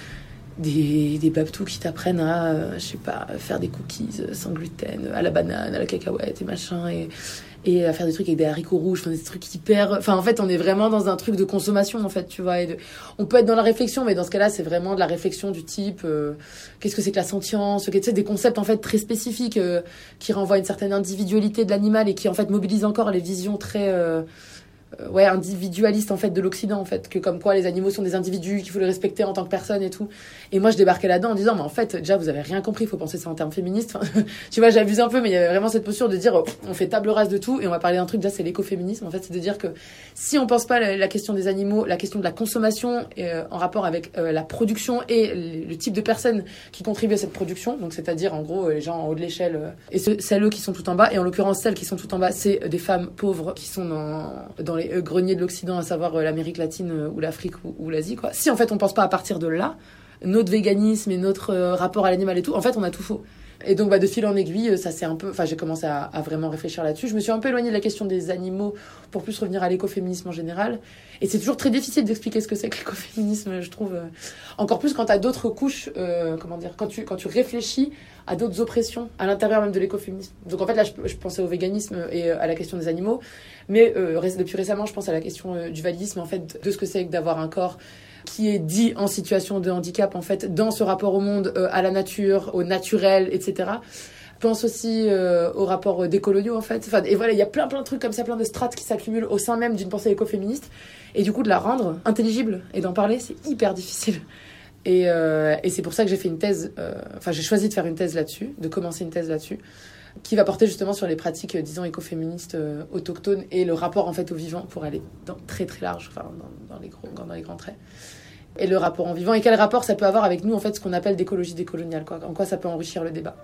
des, des babtous qui t'apprennent à, euh, je sais pas, faire des cookies sans gluten, à la banane, à la cacahuète et machin. Et, et à faire des trucs avec des haricots rouges, enfin, des trucs hyper... Enfin, en fait, on est vraiment dans un truc de consommation, en fait, tu vois. Et de... On peut être dans la réflexion, mais dans ce cas-là, c'est vraiment de la réflexion du type... Euh, qu'est-ce que c'est que la sentience, tu sais, des concepts, en fait, très spécifiques euh, qui renvoient à une certaine individualité de l'animal et qui, en fait, mobilisent encore les visions très... Euh, euh, ouais, individualistes, en fait, de l'Occident, en fait. Que comme quoi, les animaux sont des individus, qu'il faut les respecter en tant que personne et tout. Et moi, je débarquais là-dedans en disant, mais en fait, déjà, vous avez rien compris, il faut penser ça en termes féministes. Enfin, tu vois, j'abuse un peu, mais il y avait vraiment cette posture de dire, on fait table rase de tout et on va parler d'un truc, déjà, c'est l'écoféminisme. En fait, c'est de dire que si on pense pas la, la question des animaux, la question de la consommation euh, en rapport avec euh, la production et le, le type de personnes qui contribuent à cette production, donc c'est-à-dire, en gros, les gens en haut de l'échelle euh, et ceux, celles qui sont tout en bas, et en l'occurrence, celles qui sont tout en bas, c'est des femmes pauvres qui sont dans, dans les euh, greniers de l'Occident, à savoir euh, l'Amérique latine euh, ou l'Afrique ou, ou l'Asie, quoi. Si, en fait, on pense pas à partir de là, notre véganisme et notre euh, rapport à l'animal et tout, en fait, on a tout faux. Et donc, bah, de fil en aiguille, ça c'est un peu... Enfin, j'ai commencé à, à vraiment réfléchir là-dessus. Je me suis un peu éloignée de la question des animaux pour plus revenir à l'écoféminisme en général. Et c'est toujours très difficile d'expliquer ce que c'est que l'écoféminisme, je trouve. Euh, encore plus quand t'as d'autres couches, euh, comment dire, quand tu, quand tu réfléchis à d'autres oppressions à l'intérieur même de l'écoféminisme. Donc, en fait, là, je, je pensais au véganisme et à la question des animaux. Mais euh, depuis récemment, je pense à la question euh, du validisme, en fait, de ce que c'est que d'avoir un corps qui est dit en situation de handicap, en fait, dans ce rapport au monde, euh, à la nature, au naturel, et cetera. Je pense aussi euh, au rapport décoloniaux, en fait. Enfin, et voilà, il y a plein, plein de trucs comme ça, plein de strates qui s'accumulent au sein même d'une pensée écoféministe. Et du coup, de la rendre intelligible et d'en parler, c'est hyper difficile. Et, euh, et c'est pour ça que j'ai fait une thèse, euh, enfin, j'ai choisi de faire une thèse là-dessus, de commencer une thèse là-dessus, qui va porter justement sur les pratiques, disons, écoféministes euh, autochtones et le rapport, en fait, au vivant, pour aller dans, très, très large, enfin, dans, dans, les gros, dans les grands traits. Et le rapport en vivant, et quel rapport ça peut avoir avec nous, en fait, ce qu'on appelle d'écologie décoloniale, quoi. En quoi ça peut enrichir le débat.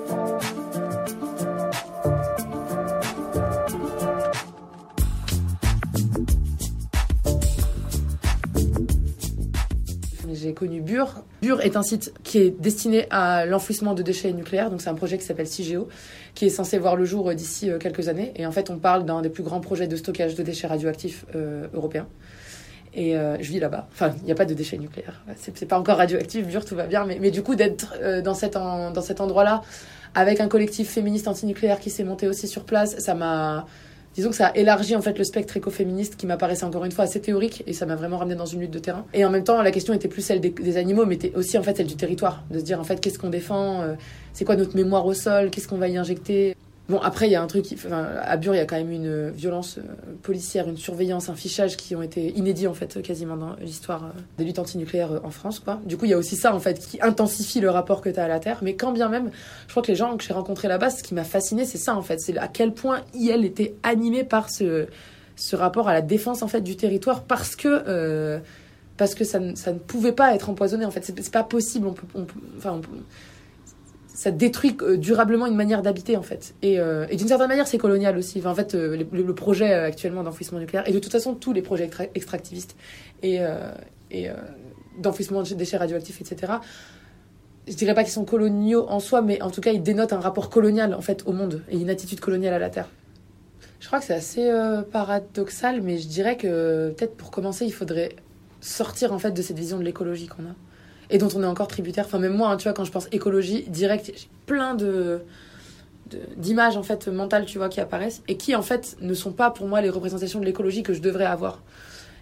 J'ai connu Bure. Bure est un site qui est destiné à l'enfouissement de déchets nucléaires. Donc c'est un projet qui s'appelle CIGEO, qui est censé voir le jour d'ici quelques années. Et en fait, on parle d'un des plus grands projets de stockage de déchets radioactifs euh, européens. Et euh, je vis là-bas. Enfin, il n'y a pas de déchets nucléaires. C'est, c'est pas encore radioactif, Bure, tout va bien. Mais, mais du coup, d'être euh, dans, cet en, dans cet endroit-là, avec un collectif féministe antinucléaire qui s'est monté aussi sur place, ça m'a... Disons que ça a élargi en fait le spectre écoféministe qui m'apparaissait encore une fois assez théorique et ça m'a vraiment ramené dans une lutte de terrain. Et en même temps, la question était plus celle des, des animaux, mais était aussi en fait celle du territoire, de se dire en fait qu'est-ce qu'on défend, euh, c'est quoi notre mémoire au sol, qu'est-ce qu'on va y injecter. Bon, après il y a un truc, qui, enfin, à Bure il y a quand même une violence euh, policière, une surveillance, un fichage qui ont été inédits en fait quasiment dans l'histoire euh, des luttes antinucléaires euh, en France, quoi. Du coup il y a aussi ça en fait qui intensifie le rapport que t'as à la Terre. Mais quand bien même, je crois que les gens que j'ai rencontrés là-bas, ce qui m'a fasciné, c'est ça en fait, c'est à quel point I L était animé par ce ce rapport à la défense en fait du territoire parce que euh, parce que ça ne ça ne pouvait pas être empoisonné en fait. C'est, c'est pas possible. On peut, on peut, enfin on peut, ça détruit durablement une manière d'habiter en fait et, euh, et d'une certaine manière c'est colonial aussi, enfin, en fait euh, le, le projet actuellement d'enfouissement nucléaire et de toute façon tous les projets extra- extractivistes et, euh, et euh, d'enfouissement de déchets radioactifs, etc., je dirais pas qu'ils sont coloniaux en soi, mais en tout cas ils dénotent un rapport colonial en fait au monde et une attitude coloniale à la Terre. Je crois que c'est assez euh, paradoxal, mais je dirais que peut-être pour commencer il faudrait sortir en fait de cette vision de l'écologie qu'on a et dont on est encore tributaire. Enfin, même moi, hein, tu vois, quand je pense écologie, direct, j'ai plein de, de, d'images, en fait, mentales, tu vois, qui apparaissent, et qui, en fait, ne sont pas, pour moi, les représentations de l'écologie que je devrais avoir.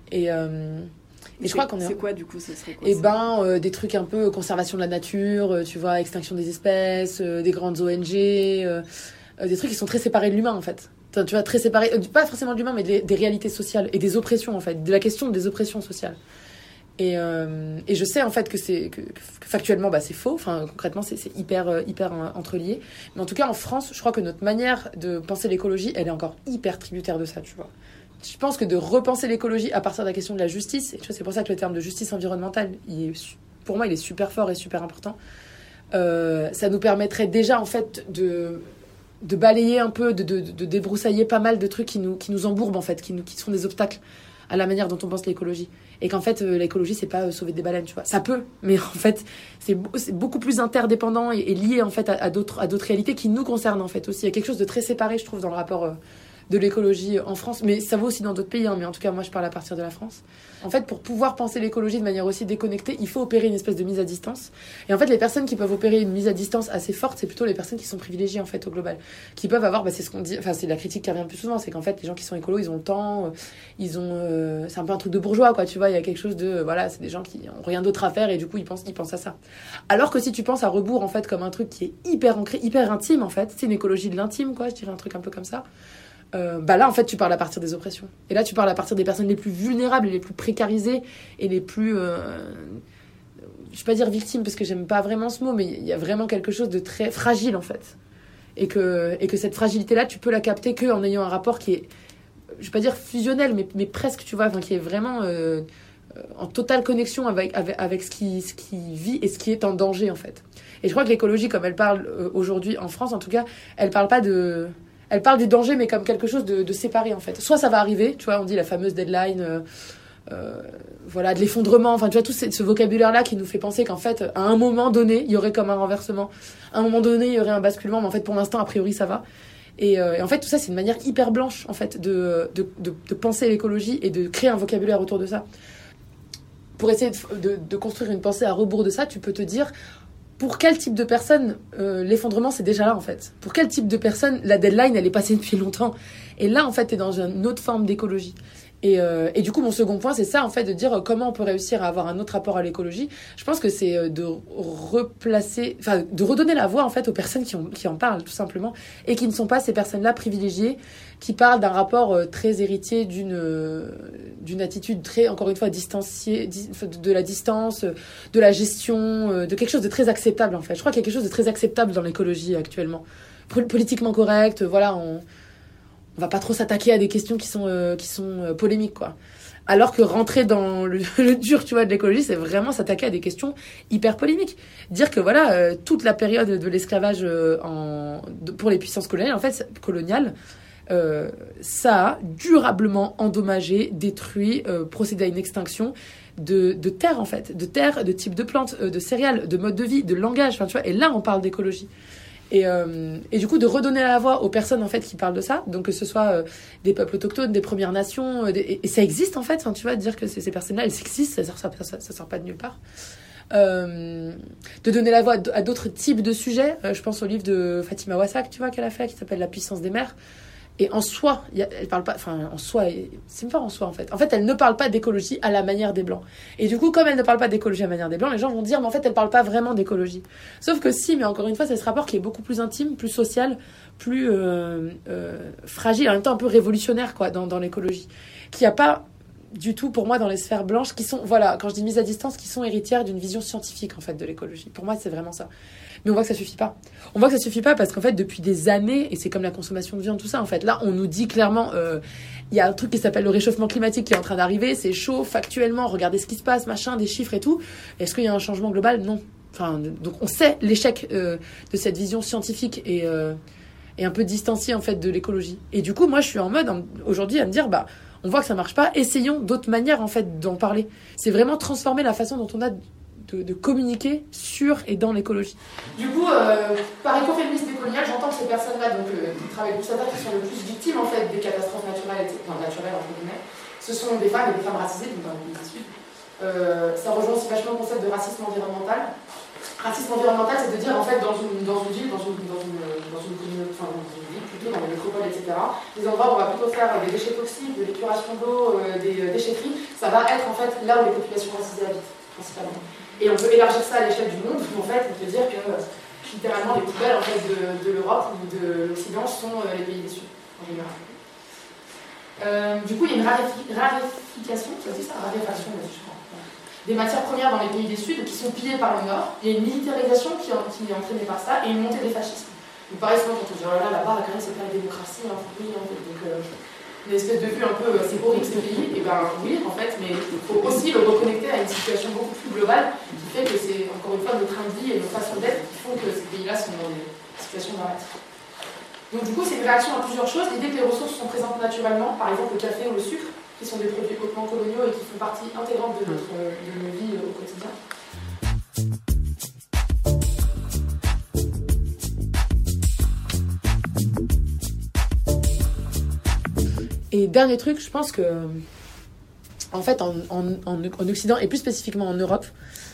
Et, euh, et, et je crois qu'on est... C'est quoi, du coup, ce serait quoi? Eh ben, euh, des trucs un peu conservation de la nature, euh, tu vois, extinction des espèces, euh, des grandes O N G, euh, euh, des trucs qui sont très séparés de l'humain, en fait. Enfin, tu vois, très séparés, euh, pas forcément de l'humain, mais des, des réalités sociales et des oppressions, en fait, de la question des oppressions sociales. Et, euh, et je sais en fait que c'est que, que factuellement bah c'est faux. Enfin concrètement c'est c'est hyper euh, hyper euh, entrelié. Mais en tout cas en France, je crois que notre manière de penser l'écologie, elle est encore hyper tributaire de ça, tu vois. Je pense que de repenser l'écologie à partir de la question de la justice, et tu vois c'est pour ça que le terme de justice environnementale, il est, pour moi il est super fort et super important. Euh, ça nous permettrait déjà en fait de de balayer un peu, de, de, de débroussailler pas mal de trucs qui nous qui nous embourbent en fait, qui nous qui sont des obstacles à la manière dont on pense l'écologie. Et qu'en fait, euh, l'écologie, c'est pas euh, sauver des baleines, tu vois. Ça peut, mais en fait, c'est, c'est beaucoup plus interdépendant et, et lié, en fait, à, à, d'autres, à d'autres réalités qui nous concernent, en fait, aussi. Il y a quelque chose de très séparé, je trouve, dans le rapport euh, de l'écologie en France. Mais ça vaut aussi dans d'autres pays, hein, mais en tout cas, moi, je parle à partir de la France. En fait, pour pouvoir penser l'écologie de manière aussi déconnectée, il faut opérer une espèce de mise à distance. Et en fait, les personnes qui peuvent opérer une mise à distance assez forte, c'est plutôt les personnes qui sont privilégiées, en fait, au global. Qui peuvent avoir, bah, c'est ce qu'on dit, enfin, c'est la critique qui revient le plus souvent, c'est qu'en fait, les gens qui sont écolos, ils ont le temps, ils ont, euh, c'est un peu un truc de bourgeois, quoi, tu vois, il y a quelque chose de, euh, voilà, c'est des gens qui ont rien d'autre à faire et du coup, ils pensent, ils pensent à ça. Alors que si tu penses à rebours, en fait, comme un truc qui est hyper ancré, hyper intime, en fait, c'est une écologie de l'intime, quoi, je dirais un truc un peu comme ça. Euh, bah là en fait tu parles à partir des oppressions et là tu parles à partir des personnes les plus vulnérables et les plus précarisées et les plus euh, je vais pas dire victimes parce que j'aime pas vraiment ce mot mais il y a vraiment quelque chose de très fragile en fait et que, et que cette fragilité là tu peux la capter que en ayant un rapport qui est je vais pas dire fusionnel mais, mais presque tu vois enfin, qui est vraiment euh, en totale connexion avec, avec, avec ce, qui, ce qui vit et ce qui est en danger en fait. Et je crois que l'écologie comme elle parle euh, aujourd'hui en France en tout cas elle parle pas de Elle parle du danger, mais comme quelque chose de, de séparé, en fait. Soit ça va arriver, tu vois, on dit la fameuse deadline, euh, euh, voilà, de l'effondrement, enfin, tu vois, tout ce, ce vocabulaire-là qui nous fait penser qu'en fait, à un moment donné, il y aurait comme un renversement. À un moment donné, il y aurait un basculement, mais en fait, pour l'instant, a priori, ça va. Et, euh, et en fait, tout ça, c'est une manière hyper blanche, en fait, de, de, de, de penser l'écologie et de créer un vocabulaire autour de ça. Pour essayer de, de, de construire une pensée à rebours de ça, tu peux te dire... Pour quel type de personne euh, l'effondrement c'est déjà là en fait. Pour quel type de personne la deadline elle est passée depuis longtemps. Et là en fait t'es dans une autre forme d'écologie. Et, euh, et du coup mon second point c'est ça en fait de dire euh, comment on peut réussir à avoir un autre rapport à l'écologie. Je pense que c'est euh, de replacer, enfin de redonner la voix en fait aux personnes qui, ont, qui en parlent tout simplement et qui ne sont pas ces personnes-là privilégiées qui parlent d'un rapport euh, très héritier d'une euh, d'une attitude très encore une fois distanciée di- de la distance, de la gestion, euh, de quelque chose de très acceptable en fait. Je crois qu'il y a quelque chose de très acceptable dans l'écologie actuellement. Politiquement correct, voilà, on on va pas trop s'attaquer à des questions qui sont euh, qui sont euh, polémiques quoi. Alors que rentrer dans le, le dur, tu vois, de l'écologie, c'est vraiment s'attaquer à des questions hyper polémiques. Dire que voilà, euh, toute la période de l'esclavage euh, en de, pour les puissances coloniales, en fait, coloniales, euh, ça a durablement endommagé, détruit, euh, procédé à une extinction de de terres en fait, de terres, de types de plantes, euh, de céréales, de modes de vie, de langage, enfin tu vois. Et là, on parle d'écologie. Et, euh, et du coup, de redonner la voix aux personnes en fait qui parlent de ça, donc que ce soit euh, des peuples autochtones, des Premières Nations, euh, des, et, et ça existe en fait, hein, tu vois, de dire que ces, ces personnes-là, elles existent, ça sort, ça, ça, ça sort pas de nulle part. Euh, de donner la voix à d'autres types de sujets, euh, je pense au livre de Fatima Wassak, tu vois, qu'elle a fait, qui s'appelle La puissance des mers. Et en soi, y a, elle parle pas, enfin, en soi, c'est même pas en soi, en fait. En fait, elle ne parle pas d'écologie à la manière des Blancs. Et du coup, comme elle ne parle pas d'écologie à la manière des Blancs, les gens vont dire, mais en fait, elle parle pas vraiment d'écologie. Sauf que si, mais encore une fois, c'est ce rapport qui est beaucoup plus intime, plus social, plus euh, euh, fragile, en même temps un peu révolutionnaire, quoi, dans, dans l'écologie. Qui a pas du tout, pour moi, dans les sphères blanches, qui sont, voilà, quand je dis mise à distance, qui sont héritières d'une vision scientifique, en fait, de l'écologie. Pour moi, c'est vraiment ça. Mais on voit que ça suffit pas. On voit que ça suffit pas parce qu'en fait, depuis des années, et c'est comme la consommation de viande, tout ça, en fait, là, on nous dit clairement, il euh, y a un truc qui s'appelle le réchauffement climatique qui est en train d'arriver, c'est chaud, factuellement, regardez ce qui se passe, machin, des chiffres et tout. Est-ce qu'il y a un changement global ? Non. Enfin, donc on sait l'échec euh, de cette vision scientifique et, euh, et un peu distanciée, en fait, de l'écologie. Et du coup, moi, je suis en mode, aujourd'hui, à me dire, bah, on voit que ça marche pas, essayons d'autres manières, en fait, d'en parler. C'est vraiment transformer la façon dont on a De, de communiquer sur et dans l'écologie. Du coup, euh, par écoféminisme décolonial, j'entends que ces personnes-là, donc euh, qui travaillent plus à terre, qui sont le plus victimes en fait des catastrophes naturelles, enfin, naturelles entre guillemets, ce sont des femmes et des femmes racisées, donc dans les pays du Sud. Euh, ça rejoint aussi vachement le concept de racisme environnemental. Racisme environnemental, c'est de dire en fait dans une, dans une ville, dans une, dans une, dans une communauté, enfin dans une ville plutôt, dans les métropoles, et cetera. Des endroits où on va plutôt faire des déchets toxiques, de l'épuration d'eau, euh, des euh, déchetteries, ça va être en fait là où les populations racisées habitent, principalement. Et on peut élargir ça à l'échelle du monde, où en fait on peut dire que euh, littéralement les poubelles en fait, de, de l'Europe ou de l'Occident sont euh, les pays du Sud, en général. Euh, du coup, il y a une raréfi- raréfication, ça dit ça, raréfaction, je crois, des matières premières dans les pays du Sud qui sont pillées par le Nord. Il y a une militarisation qui, qui est entraînée par ça et une montée des fascismes. Donc pareil, souvent quand on dit oh là là, là-bas, quand même, c'est pas la démocratie, hein, oui, hein, donc euh, une espèce de vue un peu, euh, c'est horrible ce pays, et ben oui, en fait, mais il faut aussi le reconnecter à une situation beaucoup plus globale qui fait que c'est encore une fois nos trains de vie et nos façons d'être qui font que ces pays-là sont dans des situations dramatiques. Donc du coup, c'est une réaction à plusieurs choses. L'idée que les ressources sont présentes naturellement, par exemple le café ou le sucre, qui sont des produits hautement coloniaux et qui font partie intégrante de, notre, de nos vies au quotidien. Et dernier truc, je pense que, en fait, en, en, en, en Occident, et plus spécifiquement en Europe,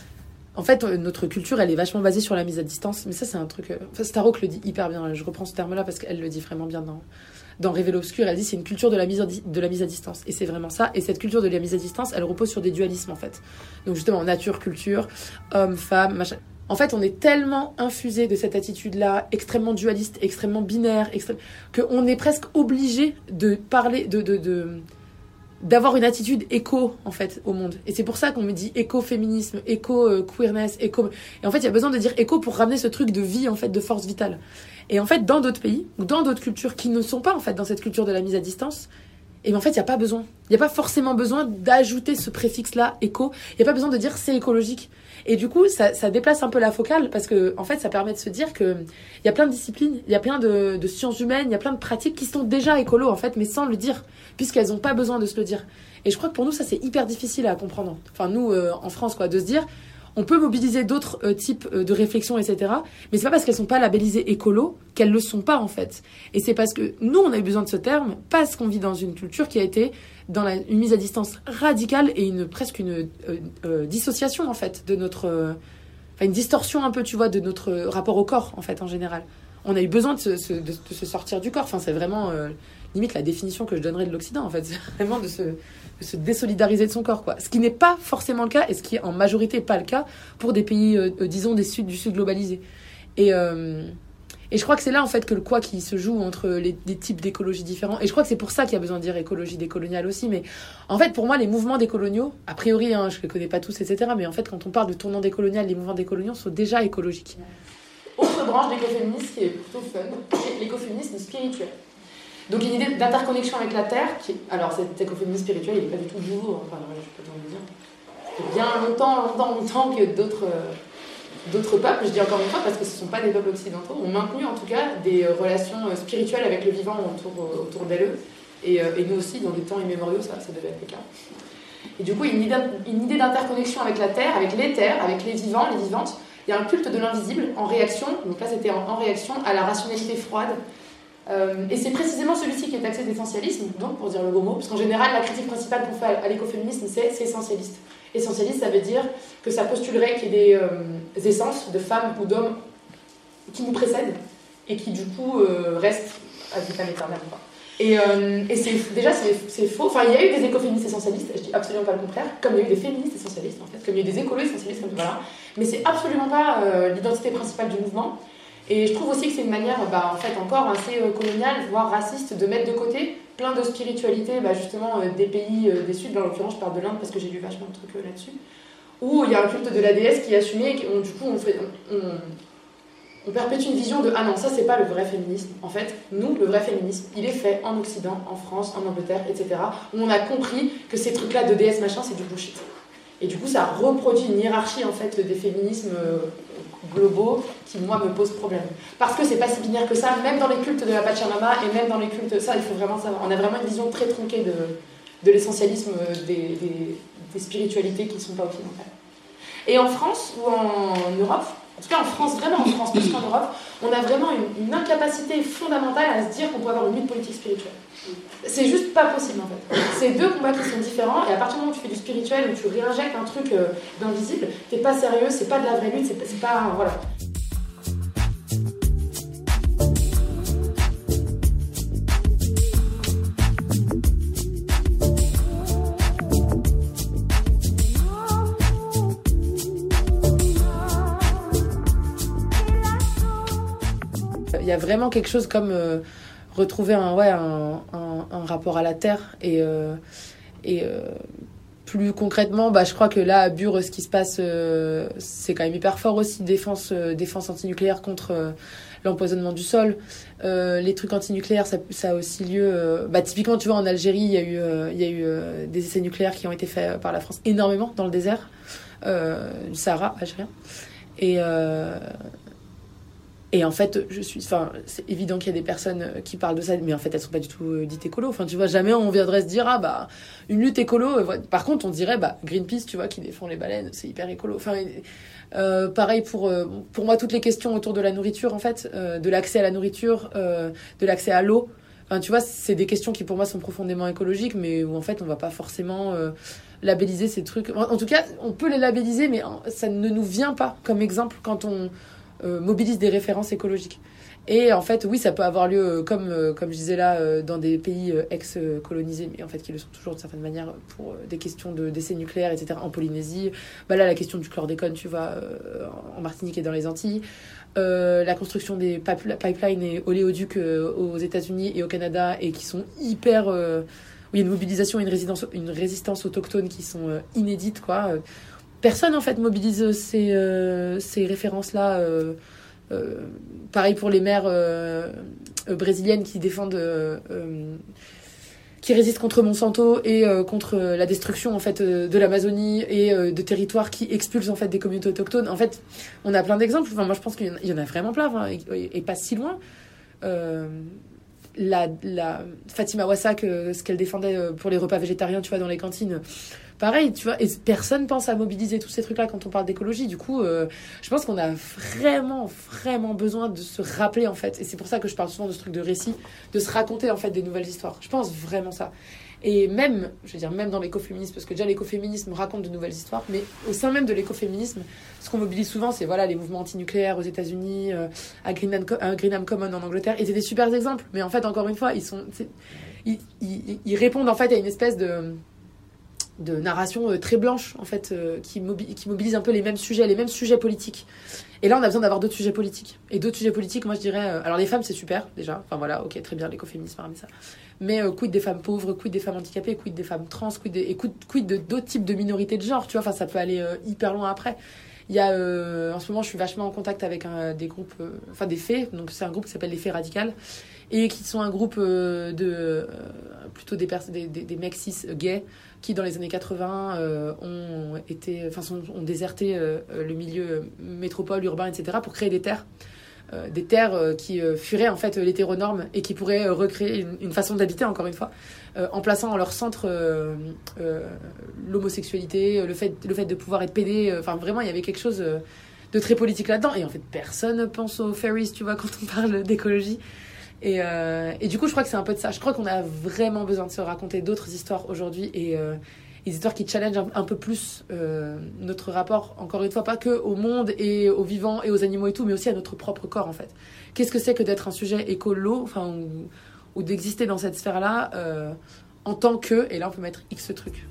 en fait, notre culture, elle est vachement basée sur la mise à distance. Mais ça, c'est un truc... Enfin, Starhawk le dit hyper bien. Je reprends ce terme-là parce qu'elle le dit vraiment bien dans, dans Révéler l'obscur. Elle dit c'est une culture de la, mise di- de la mise à distance. Et c'est vraiment ça. Et cette culture de la mise à distance, elle repose sur des dualismes, en fait. Donc, justement, nature, culture, homme, femme, machin... En fait, on est tellement infusé de cette attitude-là, extrêmement dualiste, extrêmement binaire, extrême... qu'on est presque obligé de parler... de, de, de... d'avoir une attitude éco en fait au monde, et c'est pour ça qu'on me dit éco-féminisme, éco-queerness, éco et en fait il y a besoin de dire éco pour ramener ce truc de vie en fait, de force vitale. Et en fait dans d'autres pays ou dans d'autres cultures qui ne sont pas en fait dans cette culture de la mise à distance, et bien en fait il n'y a pas besoin, il n'y a pas forcément besoin d'ajouter ce préfixe là éco, il n'y a pas besoin de dire c'est écologique. Et du coup, ça, ça déplace un peu la focale parce que, en fait, ça permet de se dire que il y a plein de disciplines, il y a plein de, de sciences humaines, il y a plein de pratiques qui sont déjà écolo, en fait, mais sans le dire, puisqu'elles n'ont pas besoin de se le dire. Et je crois que pour nous, ça, c'est hyper difficile à comprendre. Enfin, nous, euh, en France, quoi, de se dire, on peut mobiliser d'autres euh, types euh, de réflexions, et cetera. Mais c'est pas parce qu'elles sont pas labellisées écolo qu'elles le sont pas, en fait. Et c'est parce que nous, on a eu besoin de ce terme parce qu'on vit dans une culture qui a été dans la, une mise à distance radicale et une presque une euh, euh, dissociation en fait de notre, euh, enfin une distorsion un peu, tu vois, de notre rapport au corps en fait en général. On a eu besoin de se, se, de, de se sortir du corps. Enfin, c'est vraiment euh, limite la définition que je donnerais de l'Occident en fait. C'est vraiment de se, de se désolidariser de son corps, quoi. Ce qui n'est pas forcément le cas et ce qui est en majorité pas le cas pour des pays, euh, euh, disons, des sud, du sud globalisé. Et euh, Et je crois que c'est là, en fait, que le quoi qui se joue entre les, des types d'écologie différents. Et je crois que c'est pour ça qu'il y a besoin de dire écologie décoloniale aussi. Mais en fait, pour moi, les mouvements décoloniaux, a priori, hein, je ne les connais pas tous, et cetera. Mais en fait, quand on parle de tournant décolonial, les mouvements décoloniaux sont déjà écologiques. Autre branche d'écoféminisme qui est plutôt fun, c'est l'écoféminisme spirituel. Donc, une idée d'interconnexion avec la Terre, qui... alors cet écoféminisme spirituel, il n'est pas du tout nouveau, enfin, je peux t'en le dire. Ça fait bien longtemps, longtemps, longtemps que d'autres... Euh... D'autres peuples, je dis encore une fois parce que ce ne sont pas des peuples occidentaux, ont maintenu en tout cas des relations spirituelles avec le vivant autour, autour d'elles. Et, et nous aussi, dans des temps immémoriaux, ça, ça devait être le cas. Et du coup, une idée, une idée d'interconnexion avec la Terre, avec les terres, avec les vivants, les vivantes. Il y a un culte de l'invisible en réaction, donc là c'était en, en réaction à la rationalité froide. Euh, et c'est précisément celui-ci qui est taxé d'essentialisme, donc pour dire le gros mot, parce qu'en général, la critique principale qu'on fait à l'écoféminisme, c'est, c'est essentialiste. Essentialiste, ça veut dire que ça postulerait qu'il y ait des euh, essences de femmes ou d'hommes qui nous précèdent et qui du coup euh, restent à vitam aeternam. Et, euh, et c'est, déjà, c'est, c'est faux. Enfin, il y a eu des écoféministes essentialistes, je dis absolument pas le contraire, comme il y a eu des féministes essentialistes, en fait, comme il y a eu des écolos essentialistes, comme voilà. Mais c'est absolument pas euh, l'identité principale du mouvement. Et je trouve aussi que c'est une manière, bah, en fait, encore assez euh, coloniale, voire raciste, de mettre de côté plein de spiritualités, bah, justement, euh, des pays euh, des Sud. Dans l'occurrence, je parle de l'Inde parce que j'ai lu vachement de trucs euh, là-dessus. Où il y a un culte de la déesse qui est assumé, et qui, on, du coup, on, fait, on, on, on perpétue une vision de « Ah non, ça, c'est pas le vrai féminisme. » En fait, nous, le vrai féminisme, il est fait en Occident, en France, en Angleterre, et cetera. Où on a compris que ces trucs-là de déesse, machin, c'est du bullshit. Et du coup, ça reproduit une hiérarchie, en fait, des féminismes euh, globaux qui, moi, me pose problème. Parce que c'est pas si binaire que ça, même dans les cultes de la Pachamama et même dans les cultes... Ça, il faut vraiment savoir. On a vraiment une vision très tronquée de, de l'essentialisme des, des, des spiritualités qui ne sont pas occidentales. Et en France ou en Europe, en tout cas en France, vraiment en France, plus qu'en Europe, on a vraiment une, une incapacité fondamentale à se dire qu'on peut avoir une lutte politique spirituelle. C'est juste pas possible, en fait. C'est deux combats qui sont différents, et à partir du moment où tu fais du spirituel, où tu réinjectes un truc euh, d'invisible, t'es pas sérieux, c'est pas de la vraie lutte, c'est pas... C'est pas voilà. Il y a vraiment quelque chose comme euh, retrouver un, ouais, un, un, un rapport à la terre. Et, euh, et euh, plus concrètement, bah, je crois que là, à Bure, ce qui se passe, euh, c'est quand même hyper fort aussi. Défense, euh, défense antinucléaire contre euh, l'empoisonnement du sol. Euh, les trucs antinucléaires, ça, ça a aussi lieu... Euh, bah, typiquement, tu vois, en Algérie, il y a eu, euh, il y a eu euh, des essais nucléaires qui ont été faits par la France énormément dans le désert. Euh, du Sahara algérien. Et... Euh, Et en fait, je suis, enfin, c'est évident qu'il y a des personnes qui parlent de ça, mais en fait, elles sont pas du tout euh, dites écolo. Enfin, tu vois, jamais on viendrait se dire, ah bah, une lutte écolo. Euh, par contre, on dirait, bah, Greenpeace, tu vois, qui défend les baleines, c'est hyper écolo. Enfin, euh, pareil pour, euh, pour moi, toutes les questions autour de la nourriture, en fait, euh, de l'accès à la nourriture, euh, de l'accès à l'eau. Enfin, tu vois, c'est des questions qui, pour moi, sont profondément écologiques, mais où, en fait, on va pas forcément euh, labelliser ces trucs. En, en tout cas, on peut les labelliser, mais ça ne nous vient pas comme exemple quand on Euh, mobilise des références écologiques. Et en fait, oui, ça peut avoir lieu, euh, comme, euh, comme je disais là, euh, dans des pays euh, ex-colonisés, mais en fait qui le sont toujours de certaine manière pour euh, des questions de décès nucléaires, et cetera. En Polynésie, bah là, la question du chlordécone, tu vois, euh, en Martinique et dans les Antilles. Euh, la construction des pip- pipelines et oléoducs euh, aux États-Unis et au Canada, et qui sont hyper... Euh, oui, une mobilisation et une résistance, une résistance autochtone qui sont euh, inédites, quoi. Euh, Personne, en fait, mobilise ces, euh, ces références-là. Euh, euh, pareil pour les mères euh, euh, brésiliennes qui défendent... Euh, euh, qui résistent contre Monsanto et euh, contre la destruction, en fait, euh, de l'Amazonie et euh, de territoires qui expulsent, en fait, des communautés autochtones. En fait, on a plein d'exemples. Enfin, moi, je pense qu'il y en a, il y en a vraiment plein, hein, et, et pas si loin. Euh, la, la Fatima Wassak, euh, ce qu'elle défendait pour les repas végétariens, tu vois, dans les cantines... Pareil, tu vois, et personne pense à mobiliser tous ces trucs-là quand on parle d'écologie. Du coup, euh, je pense qu'on a vraiment, vraiment besoin de se rappeler, en fait. Et c'est pour ça que je parle souvent de ce truc de récit, de se raconter, en fait, des nouvelles histoires. Je pense vraiment ça. Et même, je veux dire, même dans l'écoféminisme, parce que déjà l'écoféminisme raconte de nouvelles histoires, mais au sein même de l'écoféminisme, ce qu'on mobilise souvent, c'est voilà, les mouvements antinucléaires aux États-Unis, euh, à Greenham, à Greenham Common en Angleterre. Et c'est des super exemples. Mais en fait, encore une fois, ils, sont, ils, ils, ils répondent, en fait, à une espèce de... de narration euh, très blanche, en fait, euh, qui, mobi- qui mobilise un peu les mêmes sujets, les mêmes sujets politiques. Et là, on a besoin d'avoir d'autres sujets politiques. Et d'autres sujets politiques, moi, je dirais... Euh, alors, les femmes, c'est super, déjà. Enfin, voilà, ok, très bien, l'écoféminisme a ramené ça. Mais euh, quid des femmes pauvres, quid des femmes handicapées, quid des femmes trans, quid, des, et quid, quid de d'autres types de minorités de genre, tu vois. Enfin, ça peut aller euh, hyper loin après. Il y a... Euh, en ce moment, je suis vachement en contact avec un, des groupes... Euh, enfin, des fées. Donc, c'est un groupe qui s'appelle les Fées Radicales. Et qui sont un groupe euh, de... Euh, plutôt des, pers- des, des, des mecs cis euh, gays qui, dans les années quatre-vingts, euh, ont, été, enfin, sont, ont déserté euh, le milieu métropole, urbain, et cetera, pour créer des terres. Euh, des terres euh, qui euh, fuiraient, en fait, l'hétéronorme et qui pourraient euh, recréer une, une façon d'habiter, encore une fois, euh, en plaçant en leur centre euh, euh, l'homosexualité, le fait, le fait de pouvoir être pédé. Enfin, euh, vraiment, il y avait quelque chose euh, de très politique là-dedans. Et en fait, personne ne pense aux fairies, tu vois, quand on parle d'écologie. Et, euh, et du coup, je crois que c'est un peu de ça. Je crois qu'on a vraiment besoin de se raconter d'autres histoires aujourd'hui et euh, des histoires qui challengent un, un peu plus euh, notre rapport, encore une fois, pas que au monde et aux vivants et aux animaux et tout, mais aussi à notre propre corps, en fait. Qu'est-ce que c'est que d'être un sujet écolo, enfin, ou, ou d'exister dans cette sphère-là euh, en tant que, et là, on peut mettre X trucs.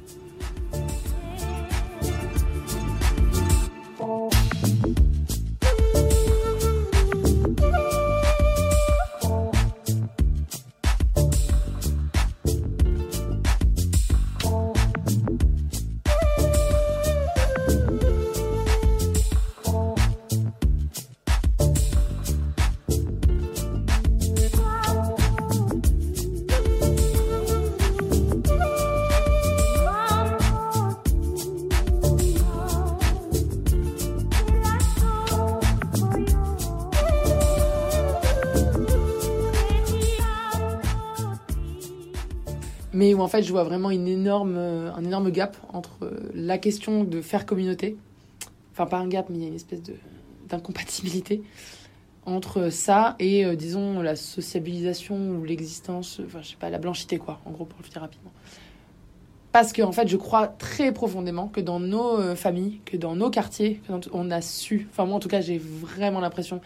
Mais où en fait je vois vraiment une énorme, un énorme gap entre la question de faire communauté, enfin pas un gap mais il y a une espèce de, d'incompatibilité entre ça et euh, disons la sociabilisation ou l'existence, enfin je sais pas, la blanchité quoi, en gros pour le dire rapidement. Parce que en fait je crois très profondément que dans nos euh, familles, que dans nos quartiers, on a su, enfin moi en tout cas j'ai vraiment l'impression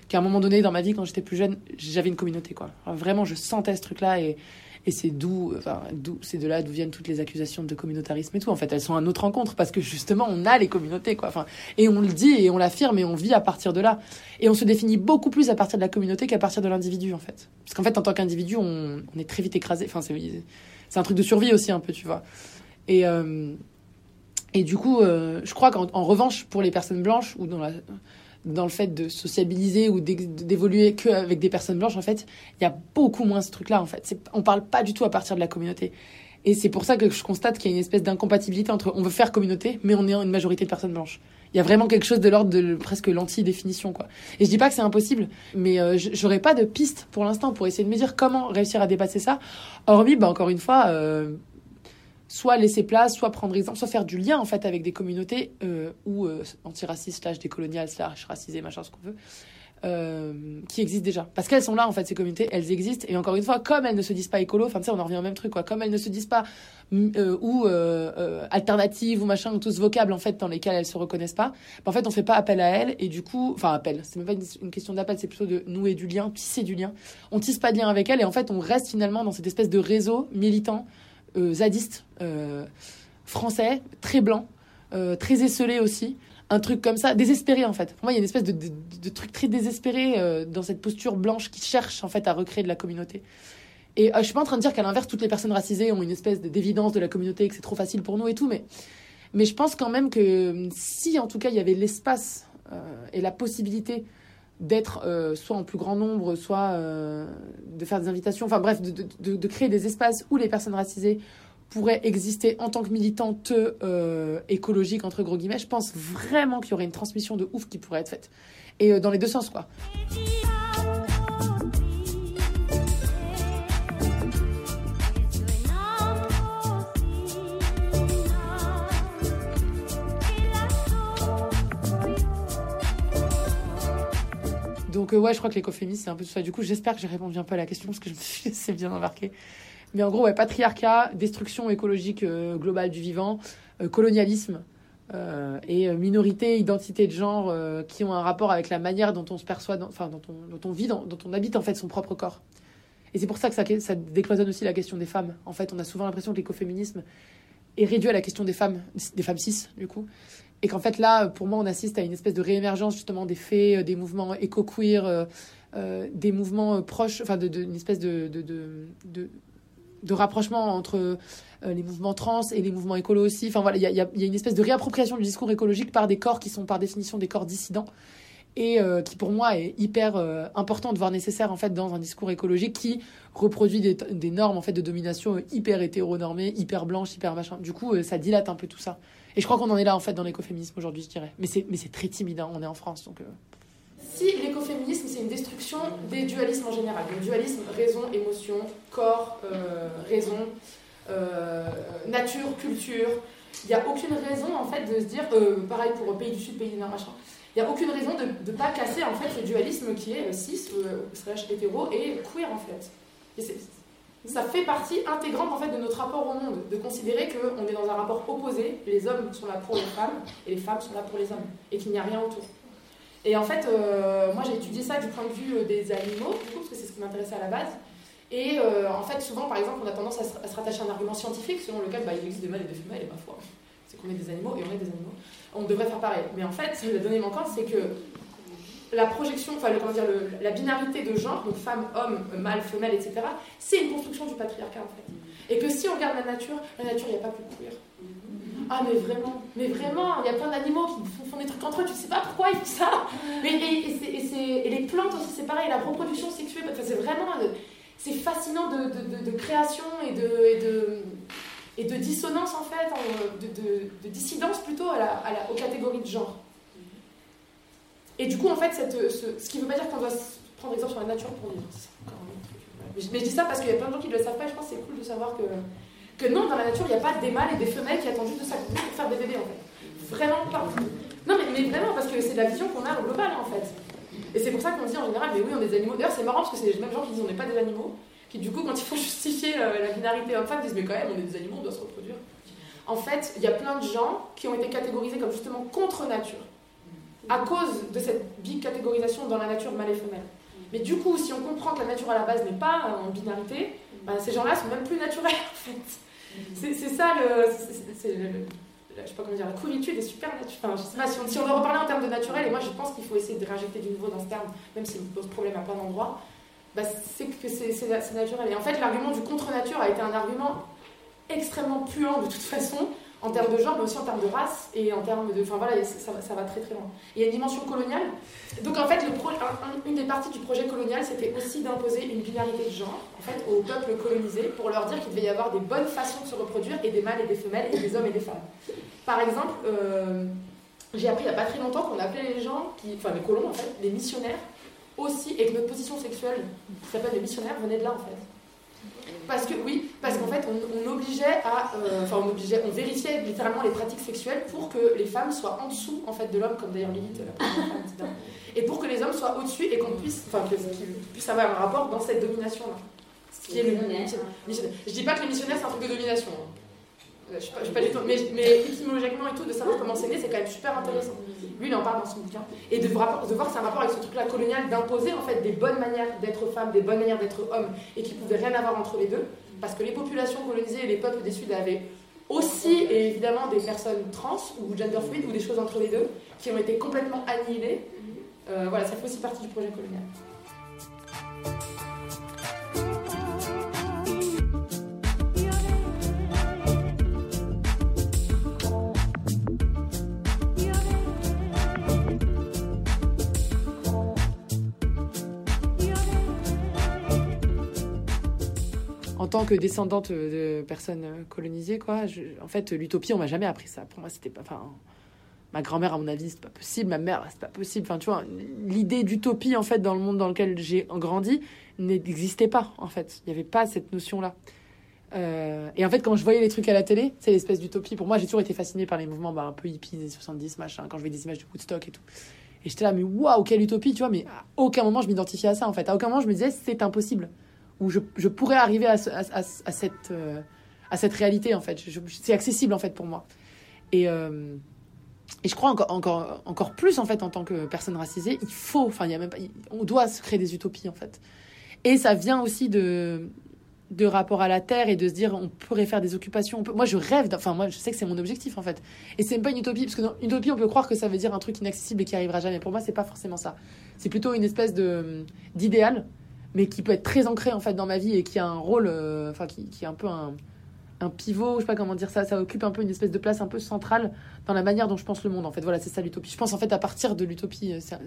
qu'à un moment donné dans ma vie, quand j'étais plus jeune, j'avais une communauté, quoi. Alors, vraiment, je sentais ce truc-là et, et c'est d'où, enfin, d'où, c'est de là d'où viennent toutes les accusations de communautarisme et tout. En fait, elles sont à notre rencontre parce que justement, on a les communautés, quoi. Enfin, et on le dit et on l'affirme et on vit à partir de là. Et on se définit beaucoup plus à partir de la communauté qu'à partir de l'individu, en fait. Parce qu'en fait, en tant qu'individu, on, on est très vite écrasé. Enfin, c'est, c'est un truc de survie aussi, un peu, tu vois. Et, euh, et du coup, euh, je crois qu'en en revanche, pour les personnes blanches ou dans la... dans le fait de sociabiliser ou d'évoluer qu'avec des personnes blanches, en fait, il y a beaucoup moins ce truc-là, en fait. C'est, on parle pas du tout à partir de la communauté. Et c'est pour ça que je constate qu'il y a une espèce d'incompatibilité entre on veut faire communauté, mais on est une majorité de personnes blanches. Il y a vraiment quelque chose de l'ordre de presque l'anti-définition, quoi. Et je dis pas que c'est impossible, mais euh, j'aurais pas de piste pour l'instant pour essayer de me dire comment réussir à dépasser ça. Hormis, bah, encore une fois, euh, soit laisser place, soit prendre exemple, soit faire du lien, en fait, avec des communautés euh, ou euh, antiracistes, slash décoloniales, slash racisées, machin, ce qu'on veut, euh, qui existent déjà. Parce qu'elles sont là, en fait, ces communautés, elles existent. Et encore une fois, comme elles ne se disent pas écolo, enfin, tu sais, on en revient au même truc, quoi. Comme elles ne se disent pas euh, ou euh, euh, alternatives ou machin, ou tous vocables, en fait, dans lesquels elles se reconnaissent pas, bah, en fait, on fait pas appel à elles. Et du coup, enfin, appel, c'est même pas une, une question d'appel, c'est plutôt de nouer du lien, tisser du lien. On tisse pas de lien avec elles et en fait, on reste finalement dans cette espèce de réseau militant Euh, zadiste, euh, français, très blanc, euh, très esselé aussi, un truc comme ça, désespéré en fait. Pour moi, il y a une espèce de, de, de truc très désespéré euh, dans cette posture blanche qui cherche en fait à recréer de la communauté. Et euh, je suis pas en train de dire qu'à l'inverse, toutes les personnes racisées ont une espèce d'évidence de la communauté, que c'est trop facile pour nous et tout, mais, mais je pense quand même que si en tout cas il y avait l'espace euh, et la possibilité d'être euh, soit en plus grand nombre, soit euh, de faire des invitations, enfin bref, de, de, de créer des espaces où les personnes racisées pourraient exister en tant que militantes euh, écologiques, entre gros guillemets, je pense vraiment qu'il y aurait une transmission de ouf qui pourrait être faite. Et euh, dans les deux sens, quoi. Donc euh, ouais, je crois que l'écoféminisme, c'est un peu tout ça. Du coup, j'espère que j'ai répondu un peu à la question, parce que je me suis laissé bien embarquer. Mais en gros, ouais, patriarcat, destruction écologique euh, globale du vivant, euh, colonialisme euh, et euh, minorité, identité de genre euh, qui ont un rapport avec la manière dont on se perçoit, dans, enfin, dont on, dont on vit, dans, dont on habite en fait son propre corps. Et c'est pour ça que ça, ça décloisonne aussi la question des femmes. En fait, on a souvent l'impression que l'écoféminisme est réduit à la question des femmes, des femmes cis, du coup. Et qu'en fait, là, pour moi, on assiste à une espèce de réémergence, justement, des faits, euh, des mouvements éco-queer, euh, euh, des mouvements euh, proches, enfin, de, de, une espèce de, de, de, de, de rapprochement entre euh, les mouvements trans et les mouvements écolos aussi. Enfin, voilà, il y a, y a, y a une espèce de réappropriation du discours écologique par des corps qui sont, par définition, des corps dissidents. Et euh, qui, pour moi, est hyper euh, important, voire nécessaire, en fait, dans un discours écologique qui reproduit des, des normes, en fait, de domination hyper hétéronormées, hyper blanches, hyper machin. Du coup, euh, ça dilate un peu tout ça. Et je crois qu'on en est là, en fait, dans l'écoféminisme aujourd'hui, je dirais. Mais c'est, mais c'est très timide, hein, on est en France, donc... Euh... Si l'écoféminisme, c'est une destruction des dualismes en général, le dualisme raison, émotion, corps, euh, raison, euh, nature, culture, il n'y a aucune raison, en fait, de se dire... Euh, pareil pour pays du Sud, pays du Nord, machin. Il n'y a aucune raison de ne pas casser, en fait, le dualisme qui est cis, euh, slash hétéro, et queer, en fait. Et c'est... Ça fait partie intégrante en fait de notre rapport au monde, de considérer qu'on est dans un rapport opposé, les hommes sont là pour les femmes et les femmes sont là pour les hommes, et qu'il n'y a rien autour. Et en fait, euh, moi j'ai étudié ça du point de vue des animaux, du coup, parce que c'est ce qui m'intéressait à la base. Et euh, en fait, souvent, par exemple, on a tendance à se, à se rattacher à un argument scientifique, selon lequel bah, il existe des mâles et des femelles, et ma foi, c'est qu'on est des animaux et on est des animaux. On devrait faire pareil. Mais en fait, la donnée manquante, c'est que la projection, enfin, le, comment dire, le, la binarité de genre, donc femme, homme, mâle, femelle, et cetera, c'est une construction du patriarcat, en fait. Et que si on regarde la nature, la nature, il n'y a pas plus queer. Ah, mais vraiment, mais vraiment, il y a plein d'animaux qui font, font des trucs entre eux, tu sais pas pourquoi ils font ça. Et, et, et, c'est, et, c'est, et les plantes aussi, c'est pareil, la reproduction sexuelle, enfin, c'est vraiment, c'est fascinant de, de, de, de création et de, et de, et de dissonance, en fait, de, de, de dissidence plutôt à la, à la, aux catégories de genre. Et du coup, en fait, cette, ce, ce qui ne veut pas dire qu'on doit prendre exemple sur la nature pour vivre. Mais je, mais je dis ça parce qu'il y a plein de gens qui ne le savent pas et je pense que c'est cool de savoir que, que non, dans la nature, il n'y a pas des mâles et des femelles qui attendent juste de s'accoupler pour faire des bébés, en fait. Vraiment pas. Non, mais, mais vraiment, parce que c'est la vision qu'on a au global, en fait. Et c'est pour ça qu'on dit en général, mais oui, on est des animaux. D'ailleurs, c'est marrant parce que c'est les mêmes gens qui disent on n'est pas des animaux, qui du coup, quand il faut justifier euh, la binarité homme-femme, disent mais quand même, on est des animaux, on doit se reproduire. En fait, il y a plein de gens qui ont été catégorisés comme justement contre nature. à cause de cette bicatégorisation dans la nature mâle et femelle. Mais du coup, si on comprend que la nature à la base n'est pas en binarité, bah, ces gens-là sont même plus naturels en fait. C'est, c'est ça le, c'est, c'est le, le, je sais pas comment dire, la couritude est super naturelle. Enfin, je sais pas, si on, si on doit reparler en termes de naturel, et moi je pense qu'il faut essayer de réinjecter du nouveau dans ce terme, même s'il pose problème à plein d'endroits, bah, c'est que c'est, c'est, c'est naturel. Et en fait, l'argument du contre-nature a été un argument extrêmement puant de toute façon, en termes de genre, mais aussi en termes de race, et en termes de... Enfin voilà, ça, ça va très très loin. Il y a une dimension coloniale. Donc en fait, le pro, un, une des parties du projet colonial, c'était aussi d'imposer une binarité de genre, en fait, aux peuples colonisés, pour leur dire qu'il devait y avoir des bonnes façons de se reproduire, et des mâles et des femelles, et des hommes et des femmes. Par exemple, euh, j'ai appris il n'y a pas très longtemps qu'on appelait les gens, qui, enfin les colons en fait, les missionnaires, aussi, et que notre position sexuelle, qui s'appelle les missionnaires, venait de là en fait. Parce que, oui, parce qu'en fait, on, on obligeait à... Euh, enfin, on obligeait, on vérifiait littéralement les pratiques sexuelles pour que les femmes soient en dessous, en fait, de l'homme, comme d'ailleurs Lilith, la première femme, et cetera. Et pour que les hommes soient au-dessus et qu'on puisse... Enfin, qu'ils puissent avoir un rapport dans cette domination-là. Ce qui est le... Missionnaire. Je dis pas que les missionnaires, c'est un truc de domination. Hein. Je sais pas, je sais pas du tout... Mais, mais étymologiquement et tout, de savoir comment c'est né, c'est quand même super intéressant. Lui, il en parle dans son bouquin. Et de, de voir que c'est un rapport avec ce truc-là colonial, d'imposer, en fait, des bonnes manières d'être femme, des bonnes manières d'être homme, et qui pouvaient rien avoir entre les deux. Parce que les populations colonisées et les peuples des Suds avaient aussi, et évidemment, des personnes trans ou gender fluid ou des choses entre les deux qui ont été complètement annihilées. Euh, voilà, ça fait aussi partie du projet colonial. En tant que descendante de personnes colonisées, quoi, je, en fait, l'utopie, on m'a jamais appris ça. Pour moi, c'était pas... Enfin, ma grand-mère, à mon avis, c'est pas possible. Ma mère, c'est pas possible. Enfin, tu vois, l'idée d'utopie, en fait, dans le monde dans lequel j'ai grandi, n'existait pas, en fait. Il n'y avait pas cette notion-là. Euh, et en fait, quand je voyais les trucs à la télé, c'est l'espèce d'utopie. Pour moi, j'ai toujours été fascinée par les mouvements bah, un peu hippies des soixante-dix, machin, quand je voyais des images de Woodstock et tout. Et j'étais là, mais waouh, quelle utopie, tu vois. Mais à aucun moment, je m'identifiais à ça, en fait. À aucun moment, je me disais, c'est impossible. Où je, je pourrais arriver à, ce, à, à, à, cette, euh, à cette réalité, en fait. Je, je, c'est accessible, en fait, pour moi. Et, euh, et je crois encore, encore, encore plus, en fait, en tant que personne racisée, il faut, enfin, il y a même pas, on doit se créer des utopies, en fait. Et ça vient aussi de, de rapport à la terre et de se dire, on pourrait faire des occupations. On peut, moi, je rêve, enfin, moi, je sais que c'est mon objectif, en fait. Et c'est même pas une utopie, parce que dans une utopie, on peut croire que ça veut dire un truc inaccessible et qui arrivera jamais. Pour moi, c'est pas forcément ça. C'est plutôt une espèce de, d'idéal, mais qui peut être très ancré en fait dans ma vie et qui a un rôle, euh, enfin qui, qui est un peu un, un pivot, je sais pas comment dire ça, ça occupe un peu une espèce de place un peu centrale dans la manière dont je pense le monde en fait. Voilà, c'est ça l'utopie. Je pense en fait à partir de l'utopie. C'est...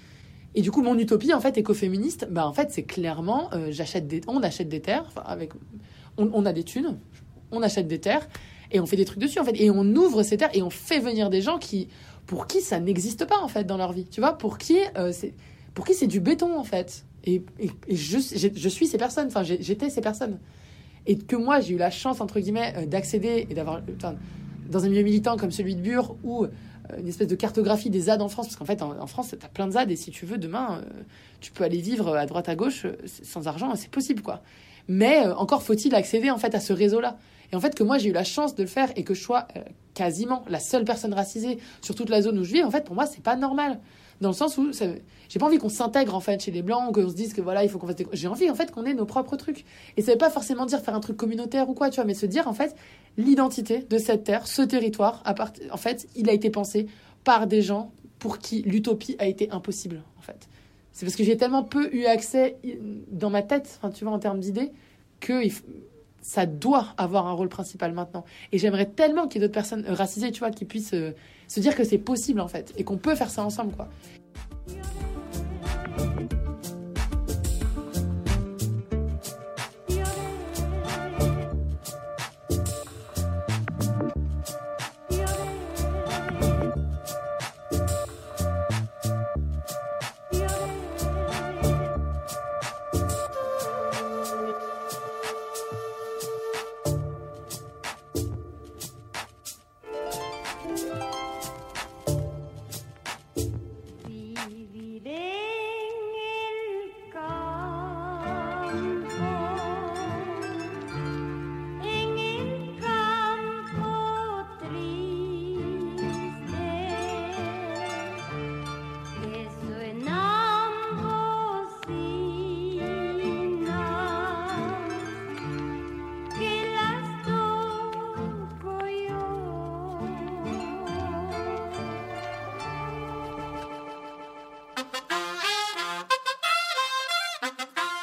Et du coup, mon utopie en fait écoféministe, bah en fait c'est clairement, euh, j'achète des, on achète des terres, enfin avec, on, on a des thunes, on achète des terres et on fait des trucs dessus en fait, et on ouvre ces terres et on fait venir des gens qui, pour qui ça n'existe pas en fait dans leur vie, tu vois, pour qui euh, c'est, pour qui c'est du béton en fait. Et, et, et je, je suis ces personnes, enfin j'étais ces personnes. Et que moi j'ai eu la chance, entre guillemets, d'accéder et d'avoir, enfin, dans un milieu militant comme celui de Bure, ou euh, une espèce de cartographie des Z A D en France, parce qu'en fait en, en France t'as plein de Z A D, et si tu veux demain, euh, tu peux aller vivre à droite à gauche euh, sans argent, c'est possible quoi. Mais euh, encore faut-il accéder en fait à ce réseau-là. Et en fait que moi j'ai eu la chance de le faire et que je sois euh, quasiment la seule personne racisée sur toute la zone où je vis, en fait pour moi c'est pas normal. Dans le sens où ça, j'ai pas envie qu'on s'intègre en fait chez les blancs, qu'on se dise que voilà il faut qu'on fasse des... J'ai envie en fait qu'on ait nos propres trucs. Et ça veut pas forcément dire faire un truc communautaire ou quoi, tu vois, mais se dire en fait l'identité de cette terre, ce territoire, à part... en fait il a été pensé par des gens pour qui l'utopie a été impossible en fait. C'est parce que j'ai tellement peu eu accès dans ma tête, enfin tu vois en termes d'idées, que il... ça doit avoir un rôle principal maintenant. Et j'aimerais tellement qu'il y ait d'autres personnes racisées, tu vois, qui puissent euh, se dire que c'est possible, en fait, et qu'on peut faire ça ensemble, quoi.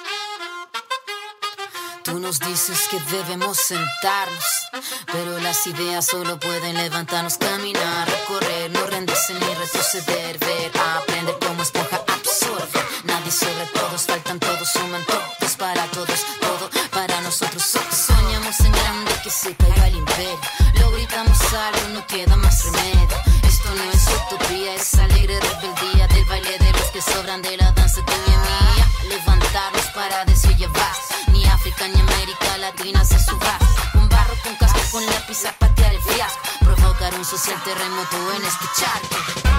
Tú nos dices que debemos sentarnos, pero las ideas solo pueden levantarnos, caminar, recorrer, no rendirse ni retroceder, ver, aprender como esponja, absorber. Nadie sobre todos, faltan todos, suman todos para todos, todo para nosotros. Soñamos en grande que se caiga el imperio, lo gritamos algo, no queda más remedio. Esto no es utopía, es alegre rebeldía del baile de los que sobran de la danza tuya y mía. Levantarnos para decir ya basta. Ni África ni América Latina se suba. Con barro, con casco, con lápiz a patear el fiasco. Provocar un social terremoto en este charco.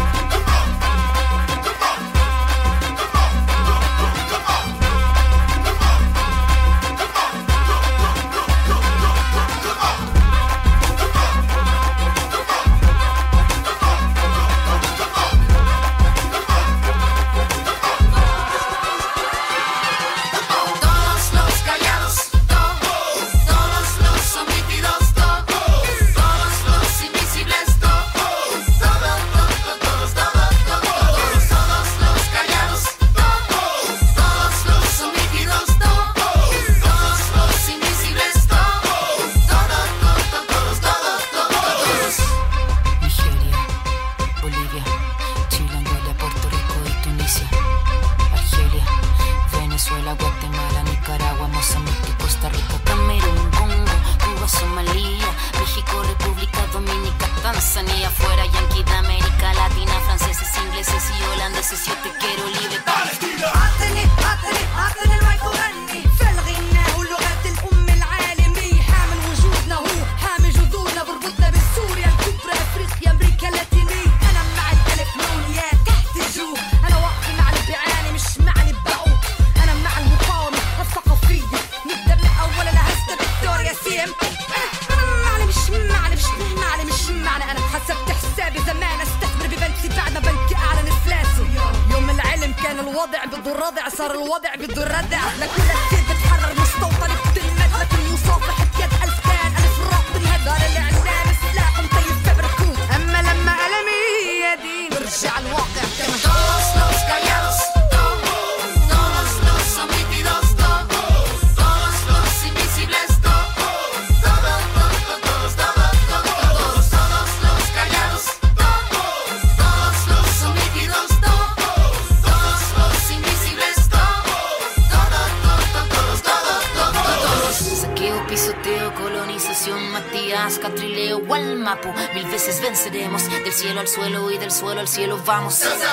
Al suelo y del suelo al cielo vamos. Caballito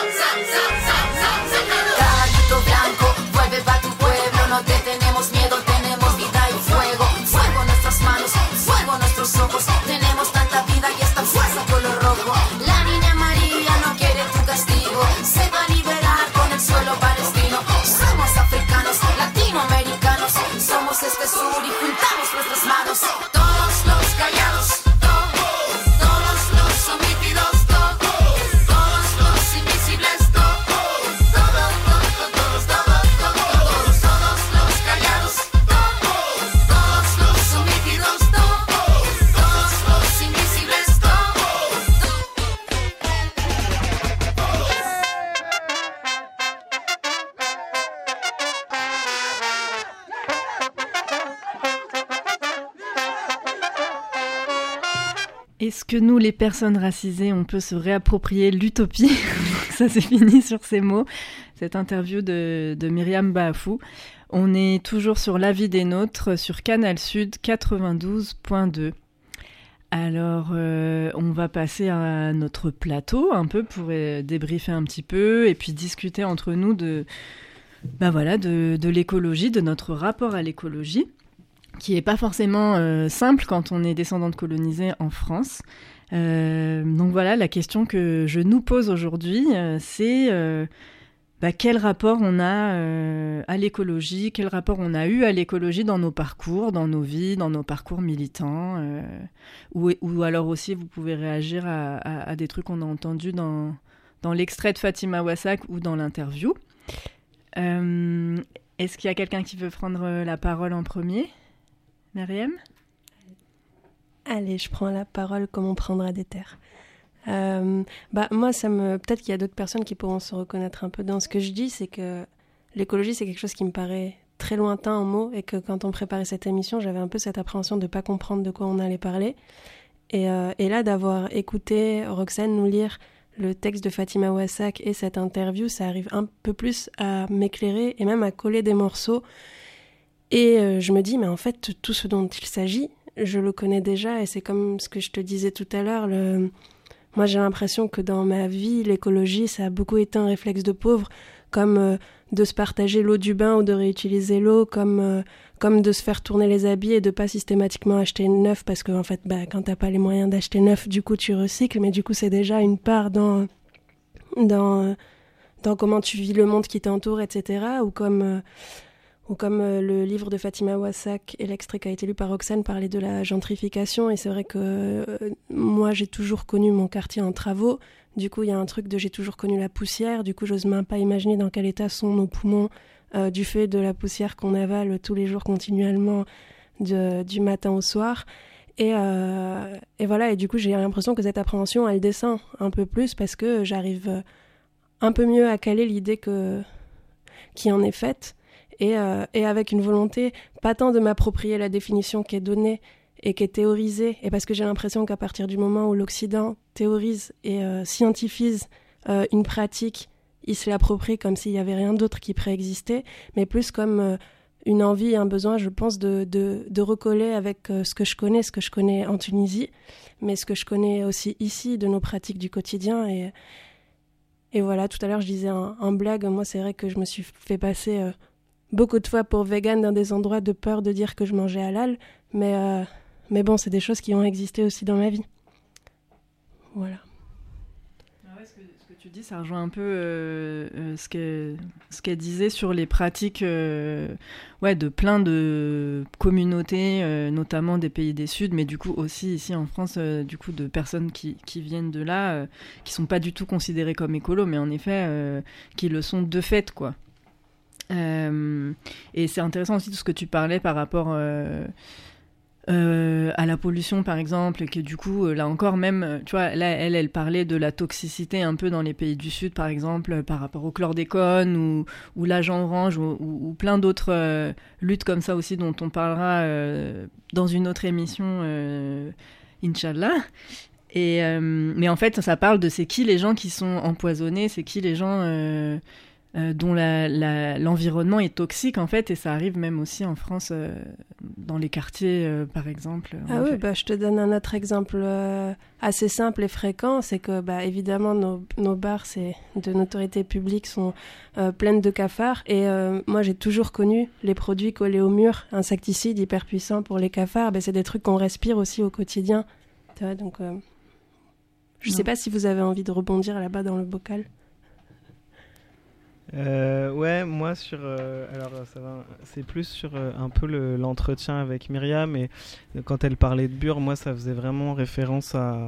blanco, vuelve pa' tu pueblo. No te tenemos miedo, tenemos vida y fuego. Fuego en nuestras manos, fuego en nuestros ojos. Tenemos tanta vida y esta fuerza color rojo. La niña María no quiere tu castigo, se va a liberar con el suelo palestino. Somos africanos, latinoamericanos, somos este sur y juntamos nuestras manos. Todos los callados, Est-ce que nous, les personnes racisées, on peut se réapproprier l'utopie? Ça s'est fini sur ces mots, cette interview de, de Myriam Baafou. On est toujours sur La Vie des Nôtres, sur Canal Sud quatre-vingt-douze point deux. Alors, euh, on va passer à notre plateau, un peu, pour euh, débriefer un petit peu, et puis discuter entre nous de, bah voilà, de, de l'écologie, de notre rapport à l'écologie, qui n'est pas forcément euh, simple quand on est descendante colonisée en France. Euh, donc voilà, la question que je nous pose aujourd'hui, euh, c'est euh, bah, quel rapport on a euh, à l'écologie, quel rapport on a eu à l'écologie dans nos parcours, dans nos vies, dans nos parcours militants, euh, ou, ou alors aussi vous pouvez réagir à, à, à des trucs qu'on a entendus dans, dans l'extrait de Fatima Wassak ou dans l'interview. Euh, est-ce qu'il y a quelqu'un qui veut prendre la parole en premier ? Myriam ? Allez, je prends la parole comme on prendra des terres. Euh, bah, moi, ça me... peut-être qu'il y a d'autres personnes qui pourront se reconnaître un peu dans ce que je dis, c'est que l'écologie, c'est quelque chose qui me paraît très lointain en mots, et que quand on préparait cette émission, j'avais un peu cette appréhension de ne pas comprendre de quoi on allait parler. Et, euh, et là, d'avoir écouté Roxane nous lire le texte de Fatima Ouassak et cette interview, ça arrive un peu plus à m'éclairer et même à coller des morceaux. Et euh, je me dis, mais en fait, tout ce dont il s'agit, je le connais déjà, et c'est comme ce que je te disais tout à l'heure. Le... Moi, j'ai l'impression que dans ma vie, l'écologie, ça a beaucoup été un réflexe de pauvre, comme euh, de se partager l'eau du bain ou de réutiliser l'eau, comme, euh, comme de se faire tourner les habits et de pas systématiquement acheter neuf, parce que en fait, bah, quand t'as pas les moyens d'acheter neuf, du coup, tu recycles, mais du coup, c'est déjà une part dans, dans, dans comment tu vis le monde qui t'entoure, et cetera. Ou comme... Euh, Ou comme euh, le livre de Fatima Ouassak et l'extrait qui a été lu par Roxane parlait de la gentrification. Et c'est vrai que euh, moi, j'ai toujours connu mon quartier en travaux. Du coup, il y a un truc de j'ai toujours connu la poussière. Du coup, j'ose même pas imaginer dans quel état sont nos poumons euh, du fait de la poussière qu'on avale tous les jours continuellement de, du matin au soir. Et, euh, et voilà, et du coup, j'ai l'impression que cette appréhension, elle descend un peu plus parce que j'arrive un peu mieux à caler l'idée que, qui en est faite. Et, euh, et avec une volonté, pas tant de m'approprier la définition qui est donnée et qui est théorisée, et parce que j'ai l'impression qu'à partir du moment où l'Occident théorise et euh, scientifise euh, une pratique, il se l'approprie comme s'il n'y avait rien d'autre qui préexistait, mais plus comme euh, une envie et un besoin, je pense, de, de, de recoller avec euh, ce que je connais, ce que je connais en Tunisie, mais ce que je connais aussi ici, de nos pratiques du quotidien. Et, et voilà, tout à l'heure je disais en, en blague, moi c'est vrai que je me suis fait passer... Euh, beaucoup de fois pour vegan dans des endroits de peur de dire que je mangeais halal, mais, euh, mais bon, c'est des choses qui ont existé aussi dans ma vie. Voilà. Ah ouais, ce, que, ce que tu dis, ça rejoint un peu euh, euh, ce, qu'elle, ce qu'elle disait sur les pratiques euh, ouais, de plein de communautés, euh, notamment des pays du Sud, mais du coup aussi ici en France, euh, du coup de personnes qui, qui viennent de là, euh, qui sont pas du tout considérées comme écolos, mais en effet, euh, qui le sont de fait, quoi. Euh, et c'est intéressant aussi tout ce que tu parlais par rapport euh, euh, à la pollution par exemple, et que du coup là encore même tu vois là elle elle parlait de la toxicité un peu dans les pays du Sud par exemple par rapport au chlordécone ou, ou l'agent orange ou, ou, ou plein d'autres euh, luttes comme ça aussi dont on parlera euh, dans une autre émission euh, Inch'Allah. Et, euh, mais en fait ça parle de c'est qui les gens qui sont empoisonnés, c'est qui les gens euh, Euh, dont la, la, l'environnement est toxique en fait, et ça arrive même aussi en France euh, dans les quartiers euh, par exemple. Ah oui, bah, je te donne un autre exemple euh, assez simple et fréquent, c'est que bah, évidemment nos, nos bars c'est, de notoriété publique sont euh, pleines de cafards, et euh, moi j'ai toujours connu les produits collés au mur, insecticides hyper puissants pour les cafards, bah, c'est des trucs qu'on respire aussi au quotidien. Tu vois, donc euh, je non. sais pas si vous avez envie de rebondir là-bas dans le bocal. Euh, ouais, moi sur, euh, alors ça va, c'est plus sur euh, un peu le, l'entretien avec Myriam, et quand elle parlait de Bure, moi ça faisait vraiment référence à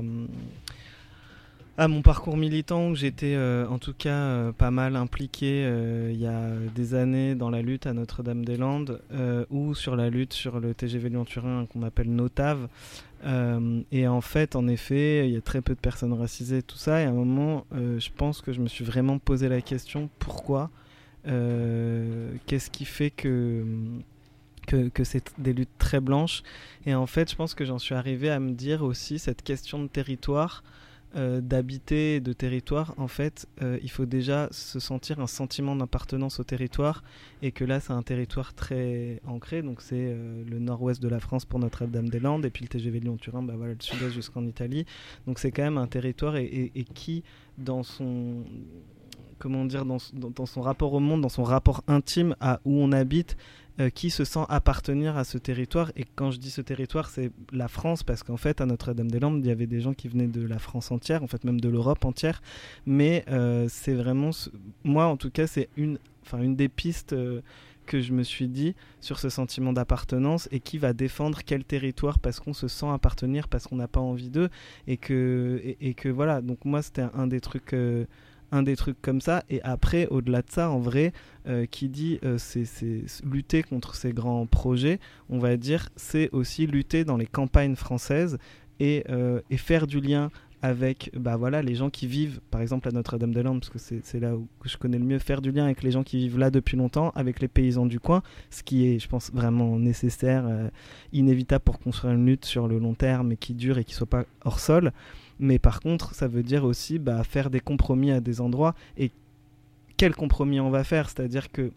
à mon parcours militant où j'étais euh, en tout cas euh, pas mal impliqué euh, il y a des années dans la lutte à Notre-Dame-des-Landes euh, ou sur la lutte sur le T G V Lyon-Turin qu'on appelle Notave. Euh, et en fait, en effet, il y a très peu de personnes racisées, tout ça. Et à un moment, euh, je pense que je me suis vraiment posé la question pourquoi euh, qu'est-ce qui fait que, que, que c'est des luttes très blanches. Et en fait, je pense que j'en suis arrivé à me dire aussi cette question de territoire. Euh, d'habiter, de territoire, en fait, euh, il faut déjà se sentir un sentiment d'appartenance au territoire, et que là, c'est un territoire très ancré, donc c'est euh, le nord-ouest de la France pour Notre-Dame-des-Landes, et puis le T G V Lyon-Turin, bah voilà, le sud-est jusqu'en Italie, donc c'est quand même un territoire, et, et, et qui, dans son... comment dire, dans, dans, dans son rapport au monde, dans son rapport intime à où on habite, Euh, qui se sent appartenir à ce territoire. Et quand je dis ce territoire, c'est la France, parce qu'en fait, à Notre-Dame-des-Landes, il y avait des gens qui venaient de la France entière, en fait même de l'Europe entière, mais euh, c'est vraiment, ce... moi en tout cas, c'est une, enfin, une des pistes euh, que je me suis dit sur ce sentiment d'appartenance, et qui va défendre quel territoire, parce qu'on se sent appartenir, parce qu'on n'a pas envie d'eux, et que, et, et que voilà, donc moi c'était un, un des trucs... Euh, un des trucs comme ça. Et après, au-delà de ça, en vrai, euh, qui dit euh, c'est, c'est lutter contre ces grands projets, on va dire c'est aussi lutter dans les campagnes françaises, et, euh, et faire du lien avec bah, voilà, les gens qui vivent, par exemple à Notre-Dame-des-Landes, parce que c'est, c'est là où je connais le mieux, faire du lien avec les gens qui vivent là depuis longtemps, avec les paysans du coin, ce qui est, je pense, vraiment nécessaire, euh, inévitable pour construire une lutte sur le long terme et qui dure et qui ne soit pas hors sol. Mais par contre, ça veut dire aussi bah, faire des compromis à des endroits. Et quel compromis on va faire ? C'est-à-dire que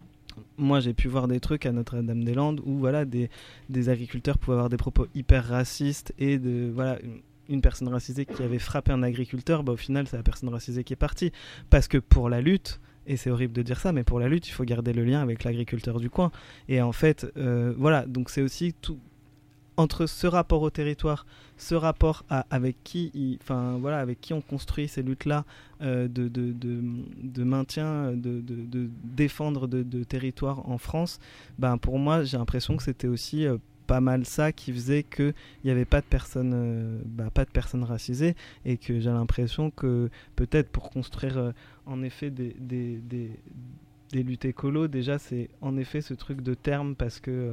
moi, j'ai pu voir des trucs à Notre-Dame-des-Landes où voilà, des, des agriculteurs pouvaient avoir des propos hyper racistes et de... Voilà, une, une personne racisée qui avait frappé un agriculteur, bah, au final, c'est la personne racisée qui est partie. Parce que pour la lutte, et c'est horrible de dire ça, mais pour la lutte, il faut garder le lien avec l'agriculteur du coin. Et en fait, euh, voilà, donc c'est aussi tout... Entre ce rapport au territoire, ce rapport à, avec, qui, enfin, voilà, avec qui on construit ces luttes-là euh, de, de, de, de maintien, de, de, de défendre de, de territoire en France, ben, pour moi, j'ai l'impression que c'était aussi euh, pas mal ça qui faisait qu'il n'y avait pas de personnes, euh, bah, pas de personnes racisées et que j'ai l'impression que peut-être pour construire euh, en effet des, des, des, des luttes écolos, déjà c'est en effet ce truc de terme parce que... Euh,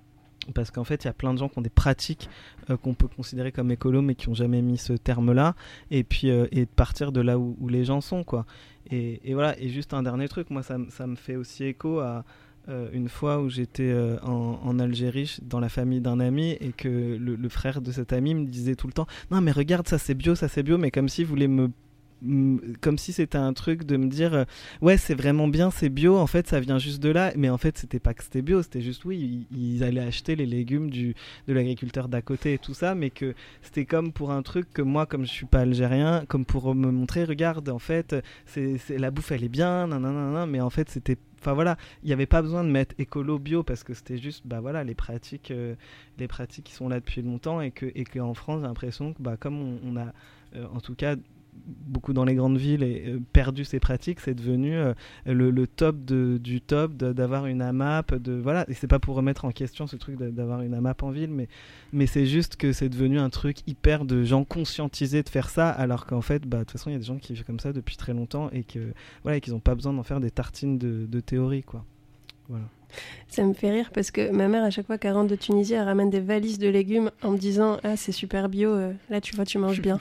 Parce qu'en fait, il y a plein de gens qui ont des pratiques euh, qu'on peut considérer comme écolos, mais qui n'ont jamais mis ce terme-là. Et puis, euh, et de partir de là où, où les gens sont, quoi. Et, et voilà. Et juste un dernier truc, moi, ça, ça me fait aussi écho à euh, une fois où j'étais euh, en, en Algérie, dans la famille d'un ami, et que le, le frère de cet ami me disait tout le temps « Non, mais regarde, ça c'est bio, ça c'est bio », mais comme s'il voulait me... comme si c'était un truc de me dire euh, ouais c'est vraiment bien, c'est bio, en fait ça vient juste de là, mais en fait c'était pas que c'était bio, c'était juste oui ils, ils allaient acheter les légumes du, de l'agriculteur d'à côté et tout ça, mais que c'était comme pour un truc que moi comme je suis pas algérien, comme pour me montrer regarde en fait c'est, c'est, la bouffe elle est bien nanana, mais en fait c'était enfin voilà, il n'y avait pas besoin de mettre écolo bio parce que c'était juste bah voilà les pratiques euh, les pratiques qui sont là depuis longtemps et que et que en France j'ai l'impression que bah comme on, on a euh, en tout cas beaucoup dans les grandes villes et euh, perdu ces pratiques, c'est devenu euh, le, le top de, du top de, d'avoir une AMAP, de voilà, et c'est pas pour remettre en question ce truc de, d'avoir une AMAP en ville, mais mais c'est juste que c'est devenu un truc hyper de gens conscientisés de faire ça, alors qu'en fait bah de toute façon il y a des gens qui vivent comme ça depuis très longtemps et que voilà, et qu'ils ont pas besoin d'en faire des tartines de, de théorie, quoi. Voilà. Ça me fait rire parce que ma mère, à chaque fois qu'elle rentre de Tunisie, elle ramène des valises de légumes en me disant ah c'est super bio, euh, là tu vois tu manges bien.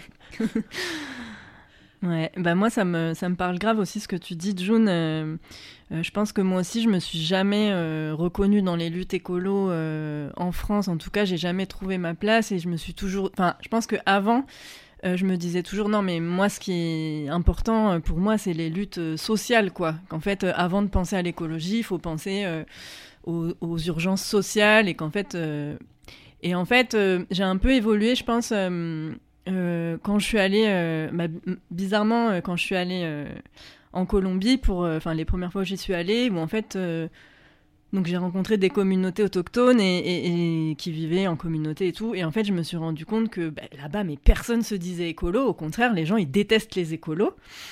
Ouais, bah moi ça me ça me parle grave aussi ce que tu dis, June. Euh, euh, je pense que moi aussi je me suis jamais euh, reconnue dans les luttes écolo euh, en France. En tout cas, j'ai jamais trouvé ma place et je me suis toujours. Enfin, je pense que avant, euh, je me disais toujours non mais moi ce qui est important pour moi c'est les luttes sociales quoi. Qu'en fait euh, avant de penser à l'écologie, il faut penser euh, aux, aux urgences sociales et qu'en fait euh... et en fait euh, j'ai un peu évolué, je pense. Euh, Euh, quand je suis allée, euh, bah, bizarrement, euh, quand je suis allée euh, en Colombie, pour, enfin euh, les premières fois où j'y suis allée, où en fait, euh, donc j'ai rencontré des communautés autochtones et, et, et qui vivaient en communauté et tout, et en fait, je me suis rendu compte que bah, là-bas, mais personne se disait écolo. Au contraire, les gens ils détestent les écolos.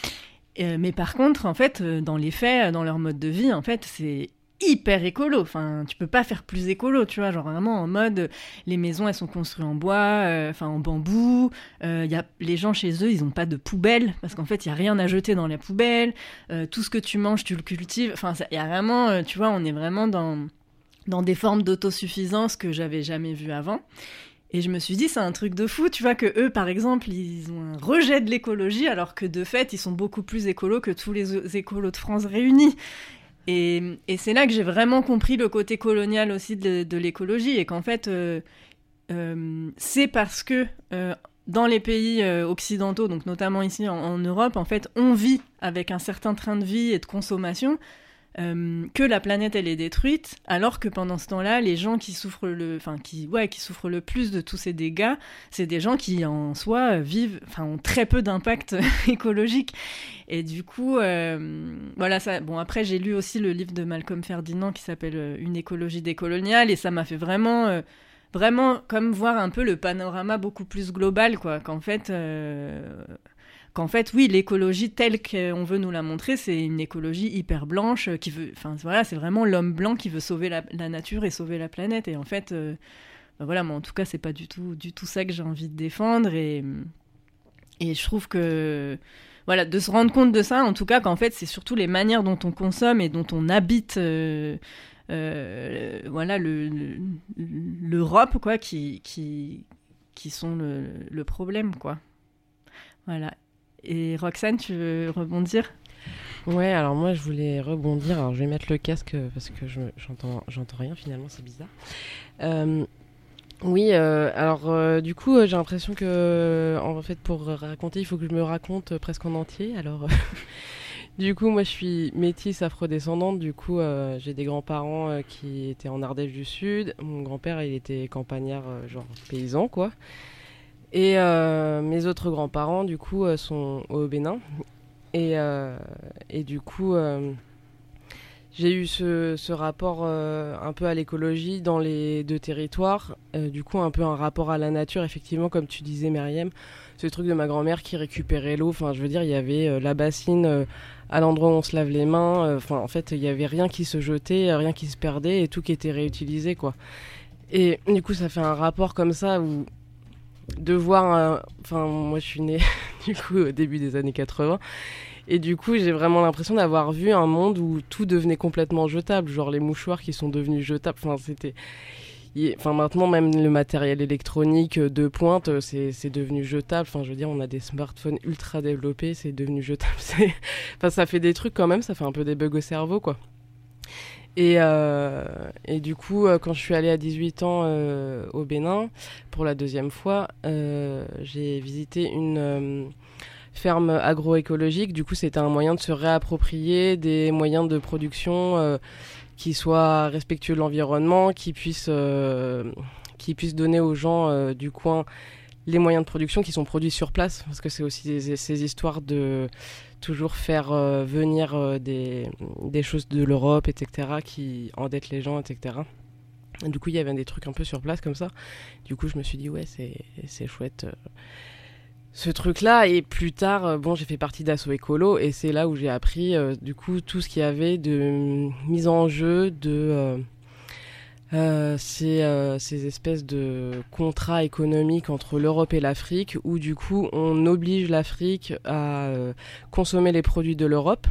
Euh, mais par contre, en fait, dans les faits, dans leur mode de vie, en fait, c'est hyper écolo, enfin tu peux pas faire plus écolo, tu vois, genre vraiment en mode les maisons elles sont construites en bois, enfin euh, en bambou, euh, y a, les gens chez eux ils ont pas de poubelle parce qu'en fait il y a rien à jeter dans la poubelle, euh, tout ce que tu manges tu le cultives, enfin il y a vraiment, euh, tu vois, on est vraiment dans, dans des formes d'autosuffisance que j'avais jamais vues avant. Et je me suis dit, c'est un truc de fou, tu vois, que eux, par exemple, ils ont un rejet de l'écologie alors que de fait, ils sont beaucoup plus écolos que tous les écolos de France réunis. Et, et c'est là que j'ai vraiment compris le côté colonial aussi de, de l'écologie et qu'en fait, euh, euh, c'est parce que euh, dans les pays euh, occidentaux, donc notamment ici en, en Europe, en fait, on vit avec un certain train de vie et de consommation euh, que la planète elle est détruite, alors que pendant ce temps-là, les gens qui souffrent le, enfin qui, ouais, qui souffrent le plus de tous ces dégâts, c'est des gens qui en soi vivent, enfin ont très peu d'impact écologique. Et du coup, euh, voilà ça. Bon après, j'ai lu aussi le livre de Malcolm Ferdinand qui s'appelle Une écologie décoloniale et ça m'a fait vraiment, euh, vraiment comme voir un peu le panorama beaucoup plus global, quoi. Qu'en fait. Euh, Qu'en fait, oui, l'écologie telle qu'on veut nous la montrer, c'est une écologie hyper blanche qui veut, enfin voilà, c'est vraiment l'homme blanc qui veut sauver la, la nature et sauver la planète. Et en fait, euh, ben voilà, moi en tout cas, c'est pas du tout, du tout ça que j'ai envie de défendre. Et et je trouve que voilà, de se rendre compte de ça, en tout cas, qu'en fait, c'est surtout les manières dont on consomme et dont on habite. Euh, euh, voilà, le, le, l'Europe, quoi, qui qui qui sont le, le problème, quoi. Voilà. Et Roxane, tu veux rebondir ? Ouais, alors moi je voulais rebondir. Alors je vais mettre le casque parce que je, j'entends, j'entends rien finalement, c'est bizarre. Euh, oui, euh, alors euh, du coup euh, j'ai l'impression que en fait pour raconter, il faut que je me raconte euh, presque en entier. Alors du coup moi je suis métisse afrodescendante. Du coup euh, j'ai des grands-parents euh, qui étaient en Ardèche du Sud. Mon grand-père il était campagnard, euh, genre paysan quoi. Et euh, mes autres grands-parents, du coup, euh, sont au Bénin. Et, euh, et du coup, euh, j'ai eu ce, ce rapport euh, un peu à l'écologie dans les deux territoires. Euh, du coup, un peu un rapport à la nature, effectivement, comme tu disais, Myriam. Ce truc de ma grand-mère qui récupérait l'eau. Enfin, je veux dire, il y avait euh, la bassine euh, à l'endroit où on se lave les mains. Enfin, euh, en fait, il n'y avait rien qui se jetait, rien qui se perdait et tout qui était réutilisé, quoi. Et du coup, ça fait un rapport comme ça où... de voir un... enfin moi je suis née du coup au début des années quatre-vingts et du coup j'ai vraiment l'impression d'avoir vu un monde où tout devenait complètement jetable, genre les mouchoirs qui sont devenus jetables. Enfin c'était enfin maintenant même le matériel électronique de pointe c'est c'est devenu jetable. Enfin je veux dire on a des smartphones ultra développés, c'est devenu jetable. C'est... enfin ça fait des trucs quand même, ça fait un peu des bugs au cerveau quoi. Et, euh, et du coup, euh, quand je suis allée à dix-huit ans euh, au Bénin, pour la deuxième fois, euh, j'ai visité une euh, ferme agroécologique. Du coup, c'était un moyen de se réapproprier des moyens de production euh, qui soient respectueux de l'environnement, qui puissent, euh, qui puissent donner aux gens euh, du coin les moyens de production qui sont produits sur place. Parce que c'est aussi des, ces histoires de... toujours faire euh, venir euh, des, des choses de l'Europe, et cetera, qui endettent les gens, et cetera. Et du coup, il y avait des trucs un peu sur place comme ça. Du coup, je me suis dit, ouais, c'est, c'est chouette euh, ce truc-là. Et plus tard, euh, bon, j'ai fait partie d'Asso Écolo et c'est là où j'ai appris, euh, du coup, tout ce qu'il y avait de mise en jeu, de... Euh, Euh, c'est euh, ces espèces de contrats économiques entre l'Europe et l'Afrique où du coup on oblige l'Afrique à euh, consommer les produits de l'Europe.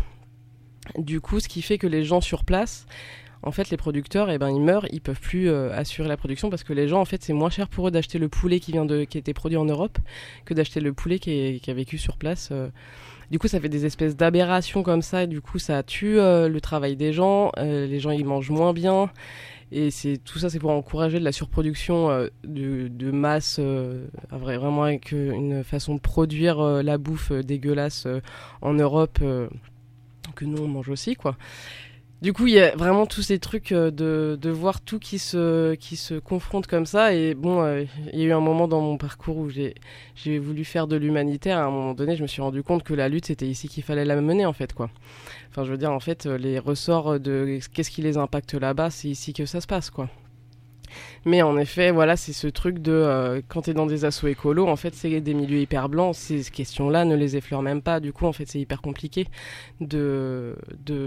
Du coup, ce qui fait que les gens sur place, en fait, les producteurs, eh ben, ils meurent, ils peuvent plus euh, assurer la production parce que les gens, en fait, c'est moins cher pour eux d'acheter le poulet qui vient de, qui a été produit en Europe que d'acheter le poulet qui, est, qui a vécu sur place. Euh. Du coup, ça fait des espèces d'aberrations comme ça. Du coup, ça tue euh, le travail des gens. Euh, les gens, ils mangent moins bien. Et c'est, tout ça, c'est pour encourager de la surproduction euh, de, de masse, euh, vraiment avec une façon de produire euh, la bouffe euh, dégueulasse euh, en Europe, euh, que nous, on mange aussi, quoi. Du coup, il y a vraiment tous ces trucs euh, de, de voir tout qui se, qui se confronte comme ça. Et bon, euh, il y a eu un moment dans mon parcours où j'ai, j'ai voulu faire de l'humanitaire. À un moment donné, je me suis rendu compte que la lutte, c'était ici qu'il fallait la mener, en fait, quoi. Enfin, je veux dire, en fait, les ressorts de qu'est-ce qui les impacte là-bas, c'est ici que ça se passe, quoi. Mais en effet, voilà, c'est ce truc de... Euh, quand t'es dans des assos écolos, en fait, c'est des milieux hyper blancs. Ces questions-là ne les effleurent même pas. Du coup, en fait, c'est hyper compliqué de... de...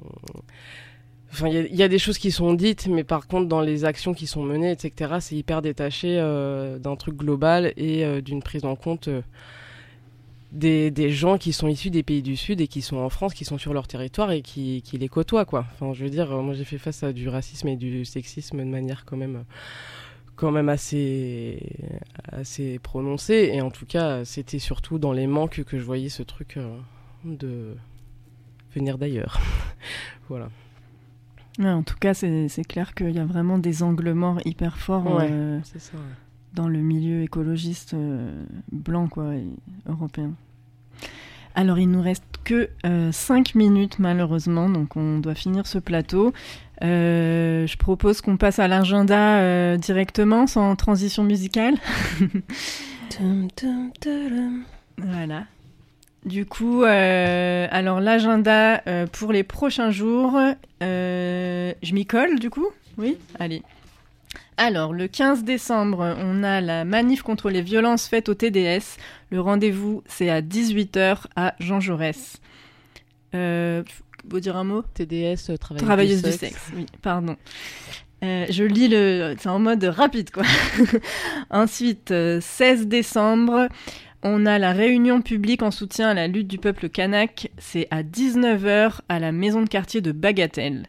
Enfin, il y, y a des choses qui sont dites, mais par contre, dans les actions qui sont menées, et cetera, c'est hyper détaché euh, d'un truc global et euh, d'une prise en compte... Euh, Des, des gens qui sont issus des pays du Sud et qui sont en France, qui sont sur leur territoire et qui, qui les côtoient, quoi. Enfin, je veux dire, moi j'ai fait face à du racisme et du sexisme de manière quand même, quand même assez, assez prononcée. Et en tout cas, c'était surtout dans les manques que je voyais ce truc euh, de venir d'ailleurs. Voilà. Ouais, en tout cas, c'est, c'est clair qu'il y a vraiment des angles morts hyper forts ouais, euh, c'est ça, ouais. Dans le milieu écologiste euh, blanc, quoi, et européen. Alors, il nous reste que euh, cinq minutes, malheureusement, donc on doit finir ce plateau. Euh, je propose qu'on passe à l'agenda euh, directement, sans transition musicale. tum, tum, tum. Voilà. Du coup, euh, alors l'agenda euh, pour les prochains jours, euh, je m'y colle, du coup ? Oui ? Allez. Alors, le quinze décembre, on a la manif contre les violences faites au T D S. Le rendez-vous, c'est à dix-huit heures à Jean Jaurès. Euh, vous dire un mot ? T D S, travailleuse, travailleuse du, du sexe. sexe. Oui, pardon. Euh, je lis le... C'est en mode rapide, quoi. Ensuite, euh, seize décembre, on a la réunion publique en soutien à la lutte du peuple kanak. C'est à dix-neuf heures à la maison de quartier de Bagatelle.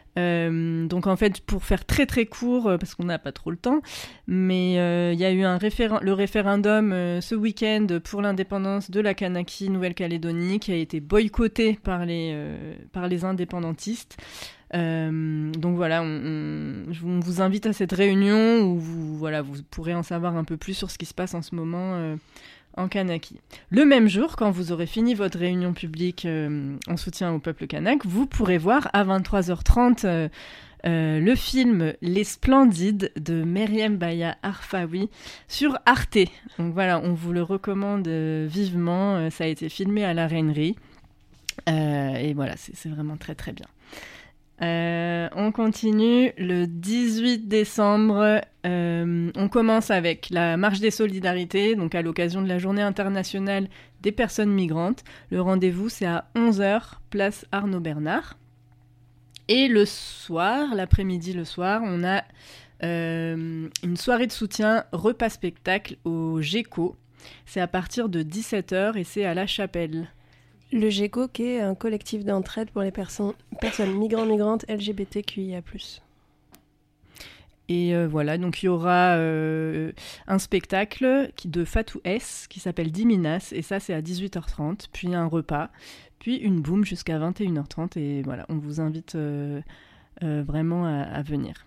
Euh, donc en fait, pour faire très très court, euh, parce qu'on n'a pas trop le temps, mais il euh, y a eu un référen- le référendum euh, ce week-end pour l'indépendance de la Kanaki Nouvelle-Calédonie qui a été boycotté par les, euh, par les indépendantistes. Euh, donc voilà, on, on, on vous invite à cette réunion où vous, voilà, vous pourrez en savoir un peu plus sur ce qui se passe en ce moment euh, en Kanaki. Le même jour, quand vous aurez fini votre réunion publique euh, en soutien au peuple kanak, vous pourrez voir à vingt-trois heures trente euh, euh, le film Les Splendides de Meriem Baya Arfaoui sur Arte. Donc voilà, on vous le recommande euh, vivement. Euh, ça a été filmé à la Reinerie. Euh, et voilà, c'est, c'est vraiment très très bien. Euh, on continue le dix-huit décembre. Euh, on commence avec la marche des solidarités, donc à l'occasion de la journée internationale des personnes migrantes. Le rendez-vous, c'est à onze heures, place Arnaud Bernard. Et le soir, l'après-midi, le soir, on a euh, une soirée de soutien repas-spectacle au GECO. C'est à partir de dix-sept heures et c'est à La Chapelle. Le GECO, qui est un collectif d'entraide pour les perso- personnes migrants-migrantes L G B T Q I A plus. Et euh, voilà, donc il y aura euh, un spectacle qui, de Fatou S qui s'appelle Diminas, et ça c'est à dix-huit heures trente, puis un repas, puis une boum jusqu'à vingt et une heures trente, et voilà, on vous invite euh, euh, vraiment à, à venir.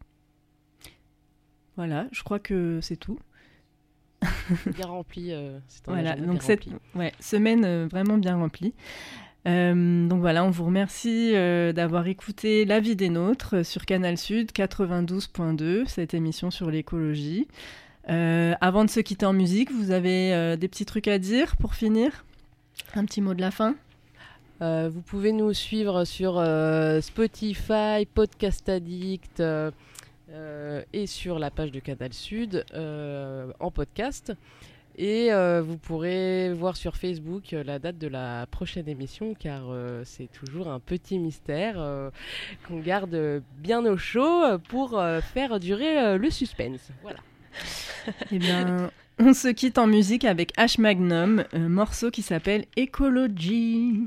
Voilà, je crois que c'est tout. Bien rempli. Euh, c'est voilà, donc cette ouais, semaine euh, vraiment bien remplie. Euh, donc voilà, on vous remercie euh, d'avoir écouté La Vie des Nôtres sur Canal Sud quatre-vingt-douze point deux, cette émission sur l'écologie. Euh, avant de se quitter en musique, vous avez euh, des petits trucs à dire pour finir ? Un petit mot de la fin ? euh, Vous pouvez nous suivre sur euh, Spotify, Podcast Addict... Euh, Euh, et sur la page de Canal Sud euh, en podcast. Et euh, vous pourrez voir sur Facebook euh, la date de la prochaine émission, car euh, c'est toujours un petit mystère euh, qu'on garde bien au chaud pour euh, faire durer euh, le suspense. Voilà. Eh bien, on se quitte en musique avec H Magnum, un morceau qui s'appelle Ecology.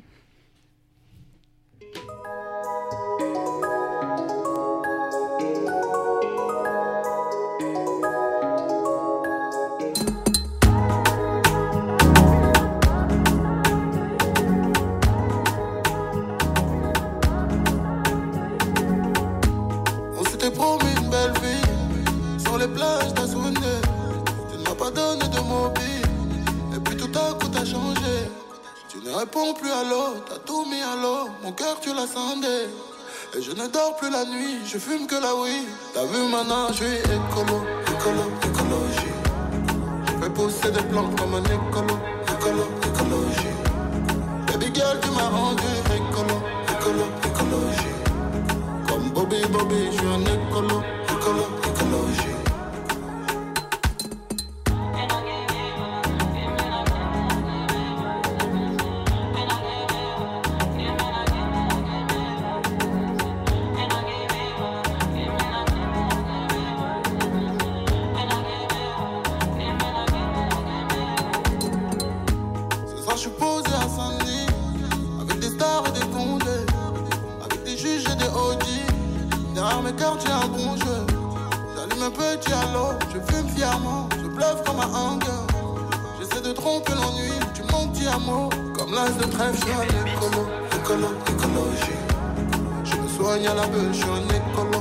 Les plages t'as sonné, tu ne m'as pas donné de mobile, et puis tout à coup t'as changé. Tu ne réponds plus à l'eau, t'as tout mis à l'eau, mon cœur tu l'as scindé. Et je ne dors plus la nuit, je fume que la weed. T'as vu maintenant, je suis écolo, écolo, écologie. Je fais pousser des plantes comme un écolo, écolo, écologie. Baby girl, tu m'as rendu écolo, écolo, écologie. Comme Bobby, Bobby, je suis un écolo, écolo, écologie. Je suis un écolo, écolo, écologie. Je me soigne à la beuh, je suis un écolo.